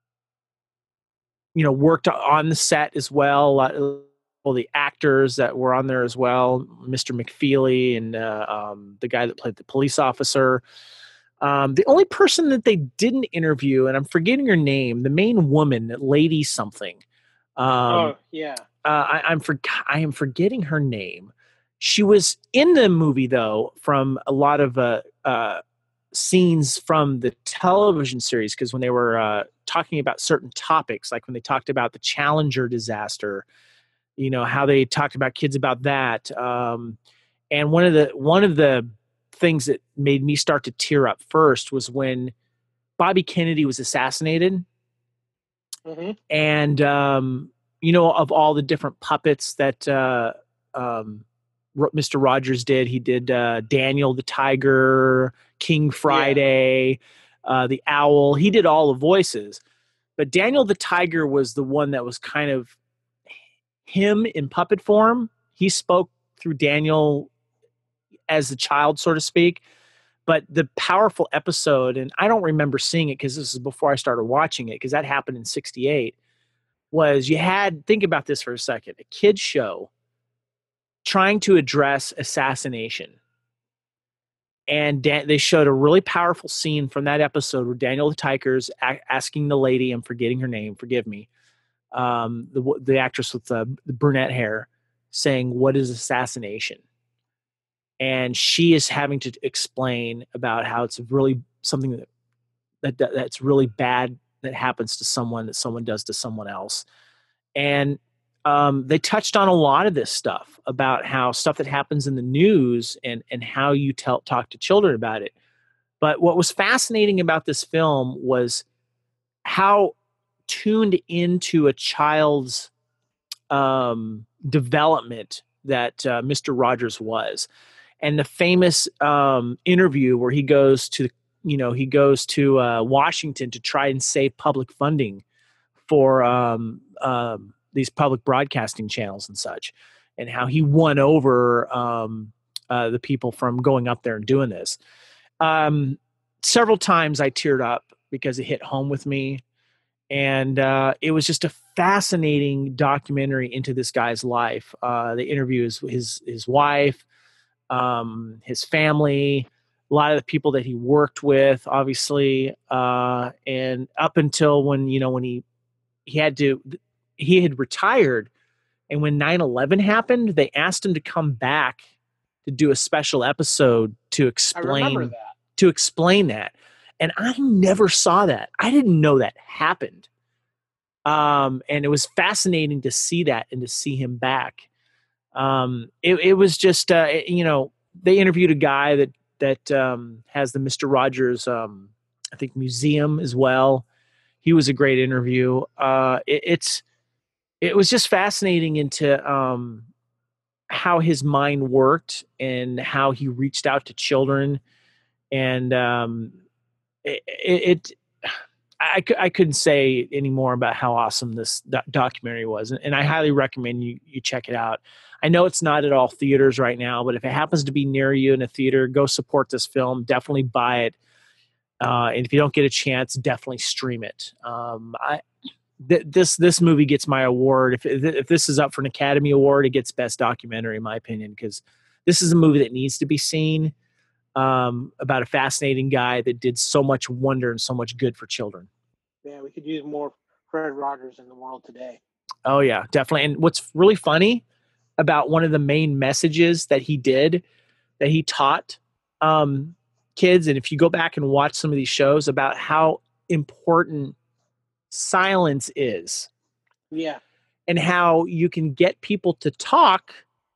you know, worked on the set as well. A lot of all the actors that were on there as well, Mister McFeely and uh, um, the guy that played the police officer. Um, the only person that they didn't interview, and I'm forgetting her name, the main woman, Lady something. Um, Oh yeah. uh, I, I'm for, I am forgetting her name. She was in the movie though, from a lot of uh, uh, scenes from the television series, because when they were uh, talking about certain topics, like when they talked about the Challenger disaster, you know, how they talked about kids about that. Um, and one of the one of the things that made me start to tear up first was when Bobby Kennedy was assassinated, Mm-hmm. and um, you know, of all the different puppets that uh, um, Mister Rogers did, he did uh, Daniel the Tiger, King Friday, yeah. uh, the Owl. He did all the voices, but Daniel the Tiger was the one that was kind of him in puppet form. He spoke through Daniel as a child, so to speak. But the powerful episode, and I don't remember seeing it because this is before I started watching it, because that happened in sixty-eight, was you had, think about this for a second, a kid's show trying to address assassination. And Dan, they showed a really powerful scene from that episode where Daniel the Tiger's a- asking the lady, I'm forgetting her name, forgive me, um, the the actress with the, the brunette hair, saying, what is assassination? And she is having to explain about how it's really something that, that, that that's really bad that happens to someone, that someone does to someone else. And um, they touched on a lot of this stuff about how stuff that happens in the news and, and how you tell, talk to children about it. But what was fascinating about this film was how tuned into a child's um, development that uh, Mister Rogers was. And the famous um, interview where he goes to, you know, he goes to uh, Washington to try and save public funding for um, um, these public broadcasting channels and such, and how he won over um, uh, the people from going up there and doing this. Um, several times I teared up because it hit home with me. And uh, it was just a fascinating documentary into this guy's life. Uh, the interviews his his wife, um, his family, a lot of the people that he worked with, obviously, uh, and up until when you know when he he had to he had retired, and when nine eleven happened, they asked him to come back to do a special episode to explain I remember that. to explain that. And I never saw that. I didn't know that happened. Um, and it was fascinating to see that and to see him back. Um, it, it was just, uh, it, you know, they interviewed a guy that, that um, has the Mister Rogers, um, I think, museum as well. He was a great interview. Uh, it, it's, it was just fascinating into um, how his mind worked and how he reached out to children. And um, it, it, I, I couldn't say any more about how awesome this do- documentary was. And, and I highly recommend you, you check it out. I know it's not at all theaters right now, but if it happens to be near you in a theater, go support this film. Definitely buy it. Uh, and if you don't get a chance, definitely stream it. Um, I, th- this this movie gets my award. If if this is up for an Academy Award, it gets Best Documentary, in my opinion, because this is a movie that needs to be seen. Um, about a fascinating guy that did so much wonder and so much good for children. Yeah, we could use more Fred Rogers in the world today. Oh yeah, definitely. And what's really funny about one of the main messages that he did, that he taught um, kids, and if you go back and watch some of these shows about how important silence is, Yeah, and how you can get people to talk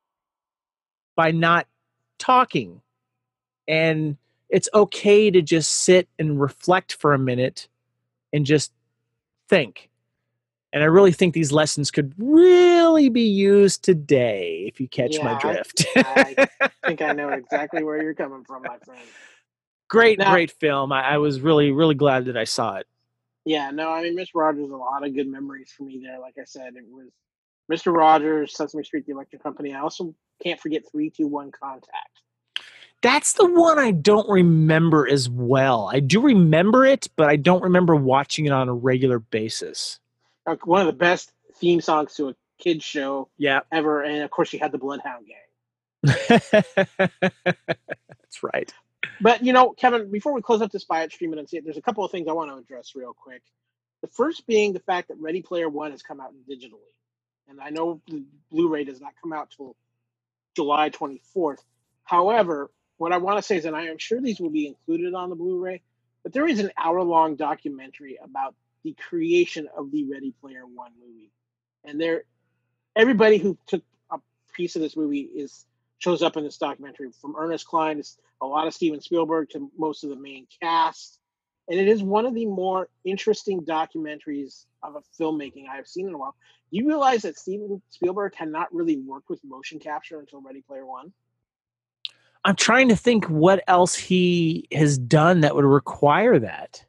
by not talking. And it's okay to just sit and reflect for a minute and just think. And I really think these lessons could really be used today, if you catch Yeah, my I, drift. I think I know exactly where you're coming from, my friend. Great, Now, great film. I, I was really, really glad that I saw it. yeah, no, I mean, Mister Rogers, a lot of good memories for me there. Like I said, it was Mister Rogers, Sesame Street, The Electric Company. I also can't forget three two one Contact. That's the one I don't remember as well. I do remember it, but I don't remember watching it on a regular basis. Uh, One of the best theme songs to a kids show Yeah. ever, and of course, you had the Bloodhound Gang. That's right. But you know, Kevin, before we close up this Buy It, Stream It, and See It, there's a couple of things I want to address real quick. The first being the fact that Ready Player One has come out digitally, and I know the Blu-ray does not come out till July twenty-fourth. However, what I want to say is, and I am sure these will be included on the Blu-ray, but there is an hour-long documentary about the creation of the Ready Player One movie, and there, everybody who took a piece of this movie is shows up in this documentary, from Ernest Cline to a lot of Steven Spielberg to most of the main cast. And it is one of the more interesting documentaries of a filmmaking I have seen in a while. Do you realize that Steven Spielberg had not really worked with motion capture until Ready Player One? I'm trying to think what else he has done that would require that.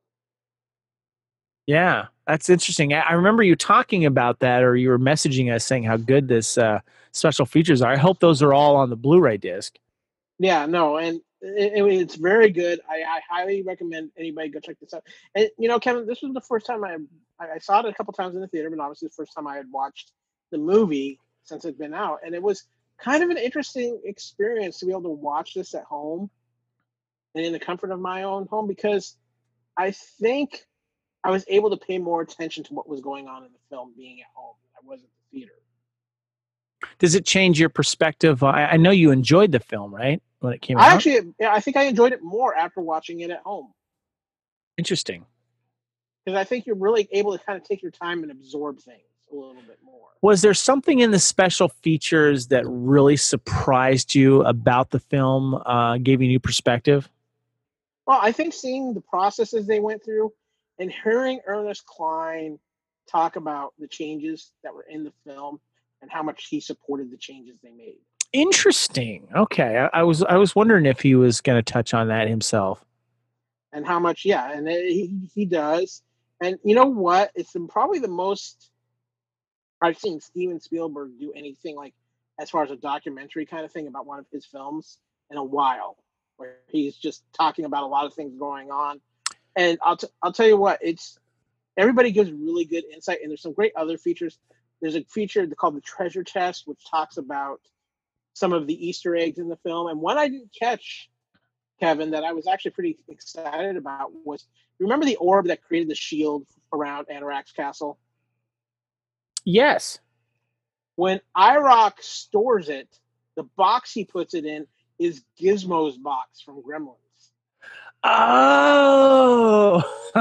Yeah, that's interesting. I, I remember you talking about that, or you were messaging us saying how good this uh, special features are. I hope those are all on the Blu-ray disc. Yeah, no, and it, it, it's very good. I, I highly recommend anybody go check this out. And you know, Kevin, this was the first time I I saw it a couple times in the theater, but obviously the first time I had watched the movie since it's been out, and it was kind of an interesting experience to be able to watch this at home and in the comfort of my own home, because I think I was able to pay more attention to what was going on in the film being at home than I was at the theater. Does it change your perspective? I, I know you enjoyed the film, right, when it came I out? actually, yeah, I think I enjoyed it more after watching it at home, Interesting. because I think you're really able to kind of take your time and absorb things a little bit more. Was there something in the special features that really surprised you about the film, uh, gave you new perspective? Well, I think seeing the processes they went through and hearing Ernest Cline talk about the changes that were in the film and how much he supported the changes they made. Interesting. Okay, I, I was I was wondering if he was going to touch on that himself. And how much, yeah, and it, he, he does. And you know what? It's probably the most I've seen Steven Spielberg do anything like as far as a documentary kind of thing about one of his films in a while, where he's just talking about a lot of things going on. And I'll t- I'll tell you what, it's everybody gives really good insight, and there's some great other features. There's a feature called the Treasure Chest, which talks about some of the Easter eggs in the film. And one I didn't catch, Kevin, that I was actually pretty excited about was, remember the orb that created the shield around Anorak's castle? Yes. When IROC stores it, the box he puts it in is Gizmo's box from Gremlins. Oh,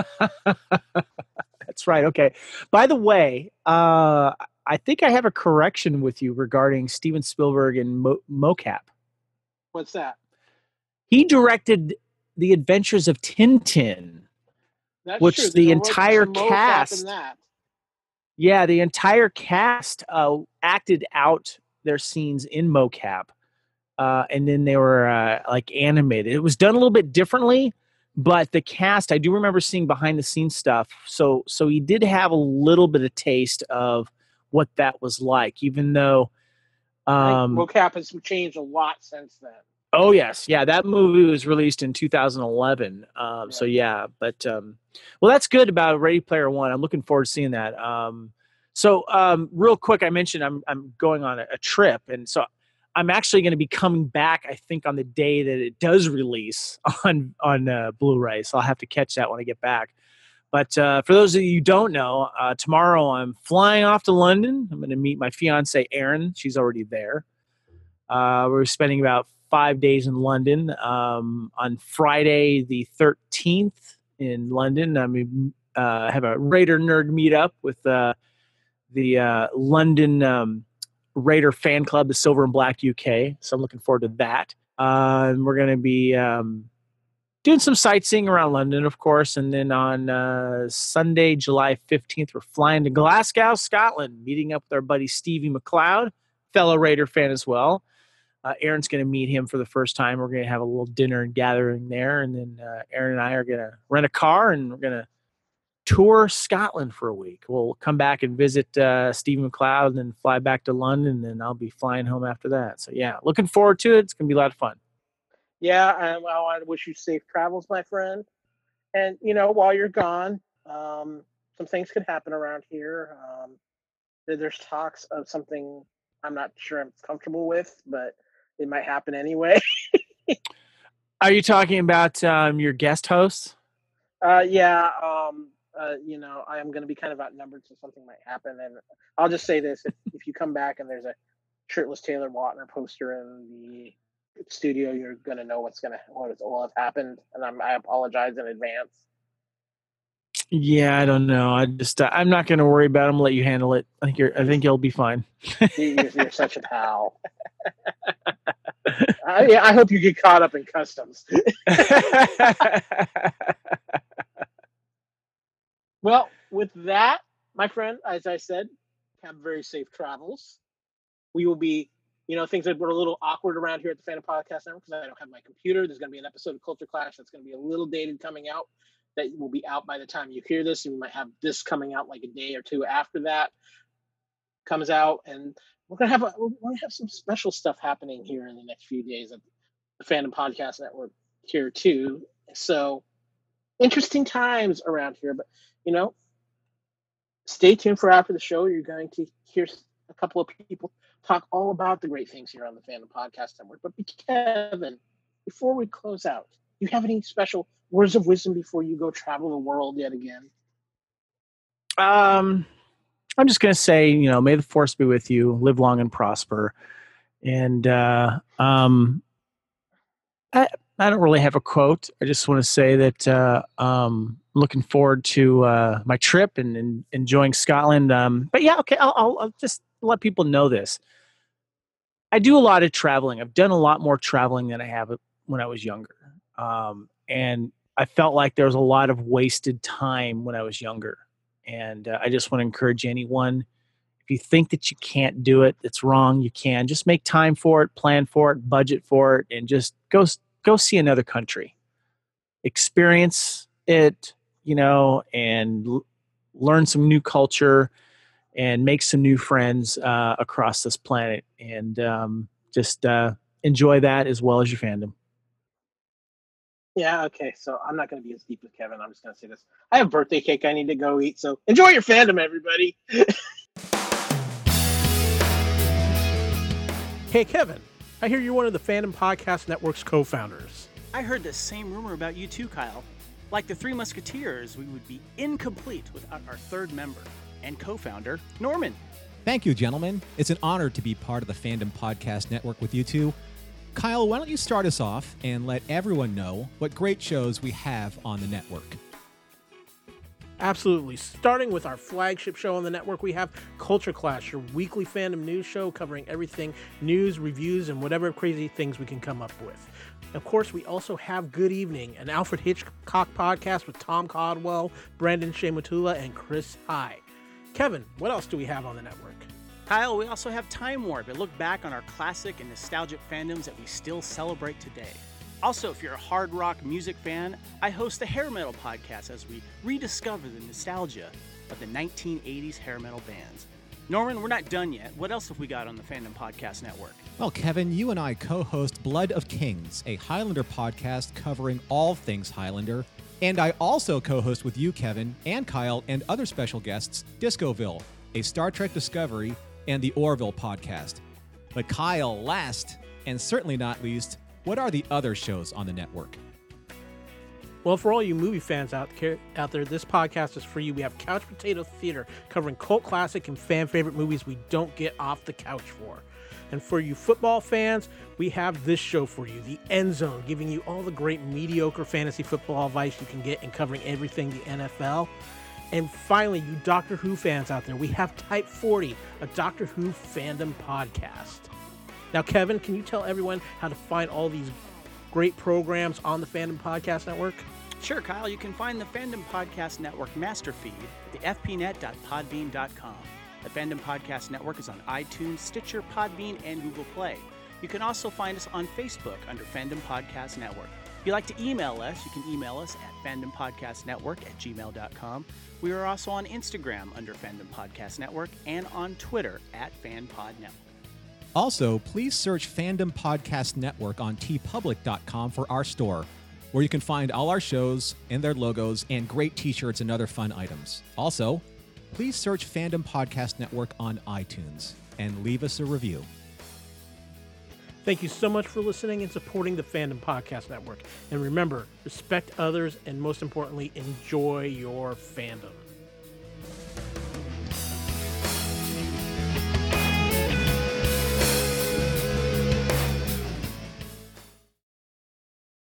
that's right. Okay. By the way, uh, I think I have a correction with you regarding Steven Spielberg and Mo- mocap. What's that? He directed The Adventures of Tintin, That's which true. the There's a entire mo- some mocap cast, in that. yeah, the entire cast uh, acted out their scenes in mocap. Uh, and then they were uh, like animated. It was done a little bit differently, but the cast, I do remember seeing behind the scenes stuff. So, so he did have a little bit of taste of what that was like, even though. Um, I think mocap has changed a lot since then. Oh yes, yeah. That movie was released in two thousand eleven. Um, so yeah, but um, well, that's good about Ready Player One. I'm looking forward to seeing that. Um, so um, real quick, I mentioned I'm I'm going on a, a trip, and so I'm actually going to be coming back. I think on the day that it does release on on uh, Blu-ray. So I'll have to catch that when I get back. But uh, for those of you who don't know, uh, tomorrow I'm flying off to London. I'm going to meet my fiance Erin. She's already there. Uh, we're spending about five days in London. Um, on Friday the thirteenth in London, I mean, uh, have a Raider nerd meetup with uh, the uh, London um, Raider fan club, the Silver and Black U K. So I'm looking forward to that. Uh, and we're going to be um, doing some sightseeing around London, of course. And then on uh, Sunday, July fifteenth, we're flying to Glasgow, Scotland, meeting up with our buddy Stevie McLeod, fellow Raider fan as well. Uh, Aaron's going to meet him for the first time. We're going to have a little dinner and gathering there. And then uh, Aaron and I are going to rent a car and we're going to tour Scotland for a week. We'll come back and visit uh, Steve McLeod and then fly back to London. And then I'll be flying home after that. So, yeah, looking forward to it. It's going to be a lot of fun. Yeah, I, well, I wish you safe travels, my friend. And, you know, while you're gone, um, some things could happen around here. Um, there's talks of something I'm not sure I'm comfortable with, but it might happen anyway. Are you talking about um, your guest hosts? Uh, yeah, um, uh, you know, I am going to be kind of outnumbered, so something might happen. And I'll just say this: if, if you come back and there's a shirtless Taylor Lautner poster in the studio, you're going to know what's going to what will have happened, and I'm, I apologize in advance. Yeah, I don't know. I just uh, I'm not going to worry about them. Let you handle it. I think you're. I think you'll be fine. you're, you're such a pal. I, yeah, I hope you get caught up in customs. Well, with that, my friend, as I said, have very safe travels. We will be, you know, things that were a little awkward around here at the Phantom Podcast Network because I don't have my computer. There's going to be an episode of Culture Clash that's going to be a little dated coming out that will be out by the time you hear this. And we might have this coming out like a day or two after that comes out. And we're going to have a, we're going to have some special stuff happening here in the next few days at the Phantom Podcast Network here too. So interesting times around here, but you know, stay tuned for after the show. You're going to hear a couple of people talk all about the great things here on the Phantom Podcast Network. But Kevin, before we close out, do you have any special words of wisdom before you go travel the world yet again? Um, I'm just going to say, you know, may the force be with you. Live long and prosper. And uh, um, I, I don't really have a quote. I just want to say that uh, um, looking forward to uh, my trip and, and enjoying Scotland. Um, but yeah, okay, I'll, I'll, I'll just let people know this. I do a lot of traveling. I've done a lot more traveling than I have when I was younger. Um, and I felt like there was a lot of wasted time when I was younger. And uh, I just want to encourage anyone, if you think that you can't do it, it's wrong, you can. Just make time for it, plan for it, budget for it, and just go go see another country. Experience it, you know, and l- learn some new culture and make some new friends uh, across this planet. And um, just uh, enjoy that as well as your fandom. Yeah, okay. So I'm not going to be as deep as Kevin. I'm just going to say this. I have birthday cake I need to go eat. So enjoy your fandom, everybody. Hey, Kevin. I hear you're one of the Phantom Podcast Network's co-founders. I heard the same rumor about you too, Kyle. Like the Three Musketeers, we would be incomplete without our third member and co-founder, Norman. Thank you, gentlemen. It's an honor to be part of the Fandom Podcast Network with you two. Kyle, why don't you start us off and let everyone know what great shows we have on the network? Absolutely. Starting with our flagship show on the network, we have Culture Clash, your weekly fandom news show covering everything news, reviews, and whatever crazy things we can come up with. Of course, we also have Good Evening, an Alfred Hitchcock podcast with Tom Caldwell, Brandon Shamatula, and Chris High. Kevin, what else do we have on the network? Kyle, we also have Time Warp, a look back on our classic and nostalgic fandoms that we still celebrate today. Also, if you're a hard rock music fan, I host the Hair Metal podcast as we rediscover the nostalgia of the nineteen eighties hair metal bands. Norman, we're not done yet. What else have we got on the Fandom Podcast Network? Well, Kevin, you and I co-host Blood of Kings, a Highlander podcast covering all things Highlander. And I also co-host with you, Kevin, and Kyle, and other special guests, Discoville, a Star Trek Discovery, and the Orville podcast. But Kyle, last, and certainly not least, what are the other shows on the network? Well, for all you movie fans out there, out there, this podcast is for you. We have Couch Potato Theater covering cult classic and fan favorite movies we don't get off the couch for. And for you football fans, we have this show for you, The End Zone, giving you all the great mediocre fantasy football advice you can get and covering everything the N F L. And finally, you Doctor Who fans out there, we have Type forty, a Doctor Who fandom podcast. Now, Kevin, can you tell everyone how to find all these great programs on the Fandom Podcast Network? Sure, Kyle. You can find the Fandom Podcast Network master feed at the f p net dot podbean dot com. The Fandom Podcast Network is on iTunes, Stitcher, Podbean, and Google Play. You can also find us on Facebook under Fandom Podcast Network. If you'd like to email us, you can email us at fandom podcast network at gmail dot com. We are also on Instagram under Fandom Podcast Network and on Twitter at FanPodNetwork. Also, please search Fandom Podcast Network on t public dot com for our store, where you can find all our shows and their logos and great t-shirts and other fun items. Also, please search Fandom Podcast Network on iTunes and leave us a review. Thank you so much for listening and supporting the Fandom Podcast Network. And remember, respect others and most importantly, enjoy your fandom.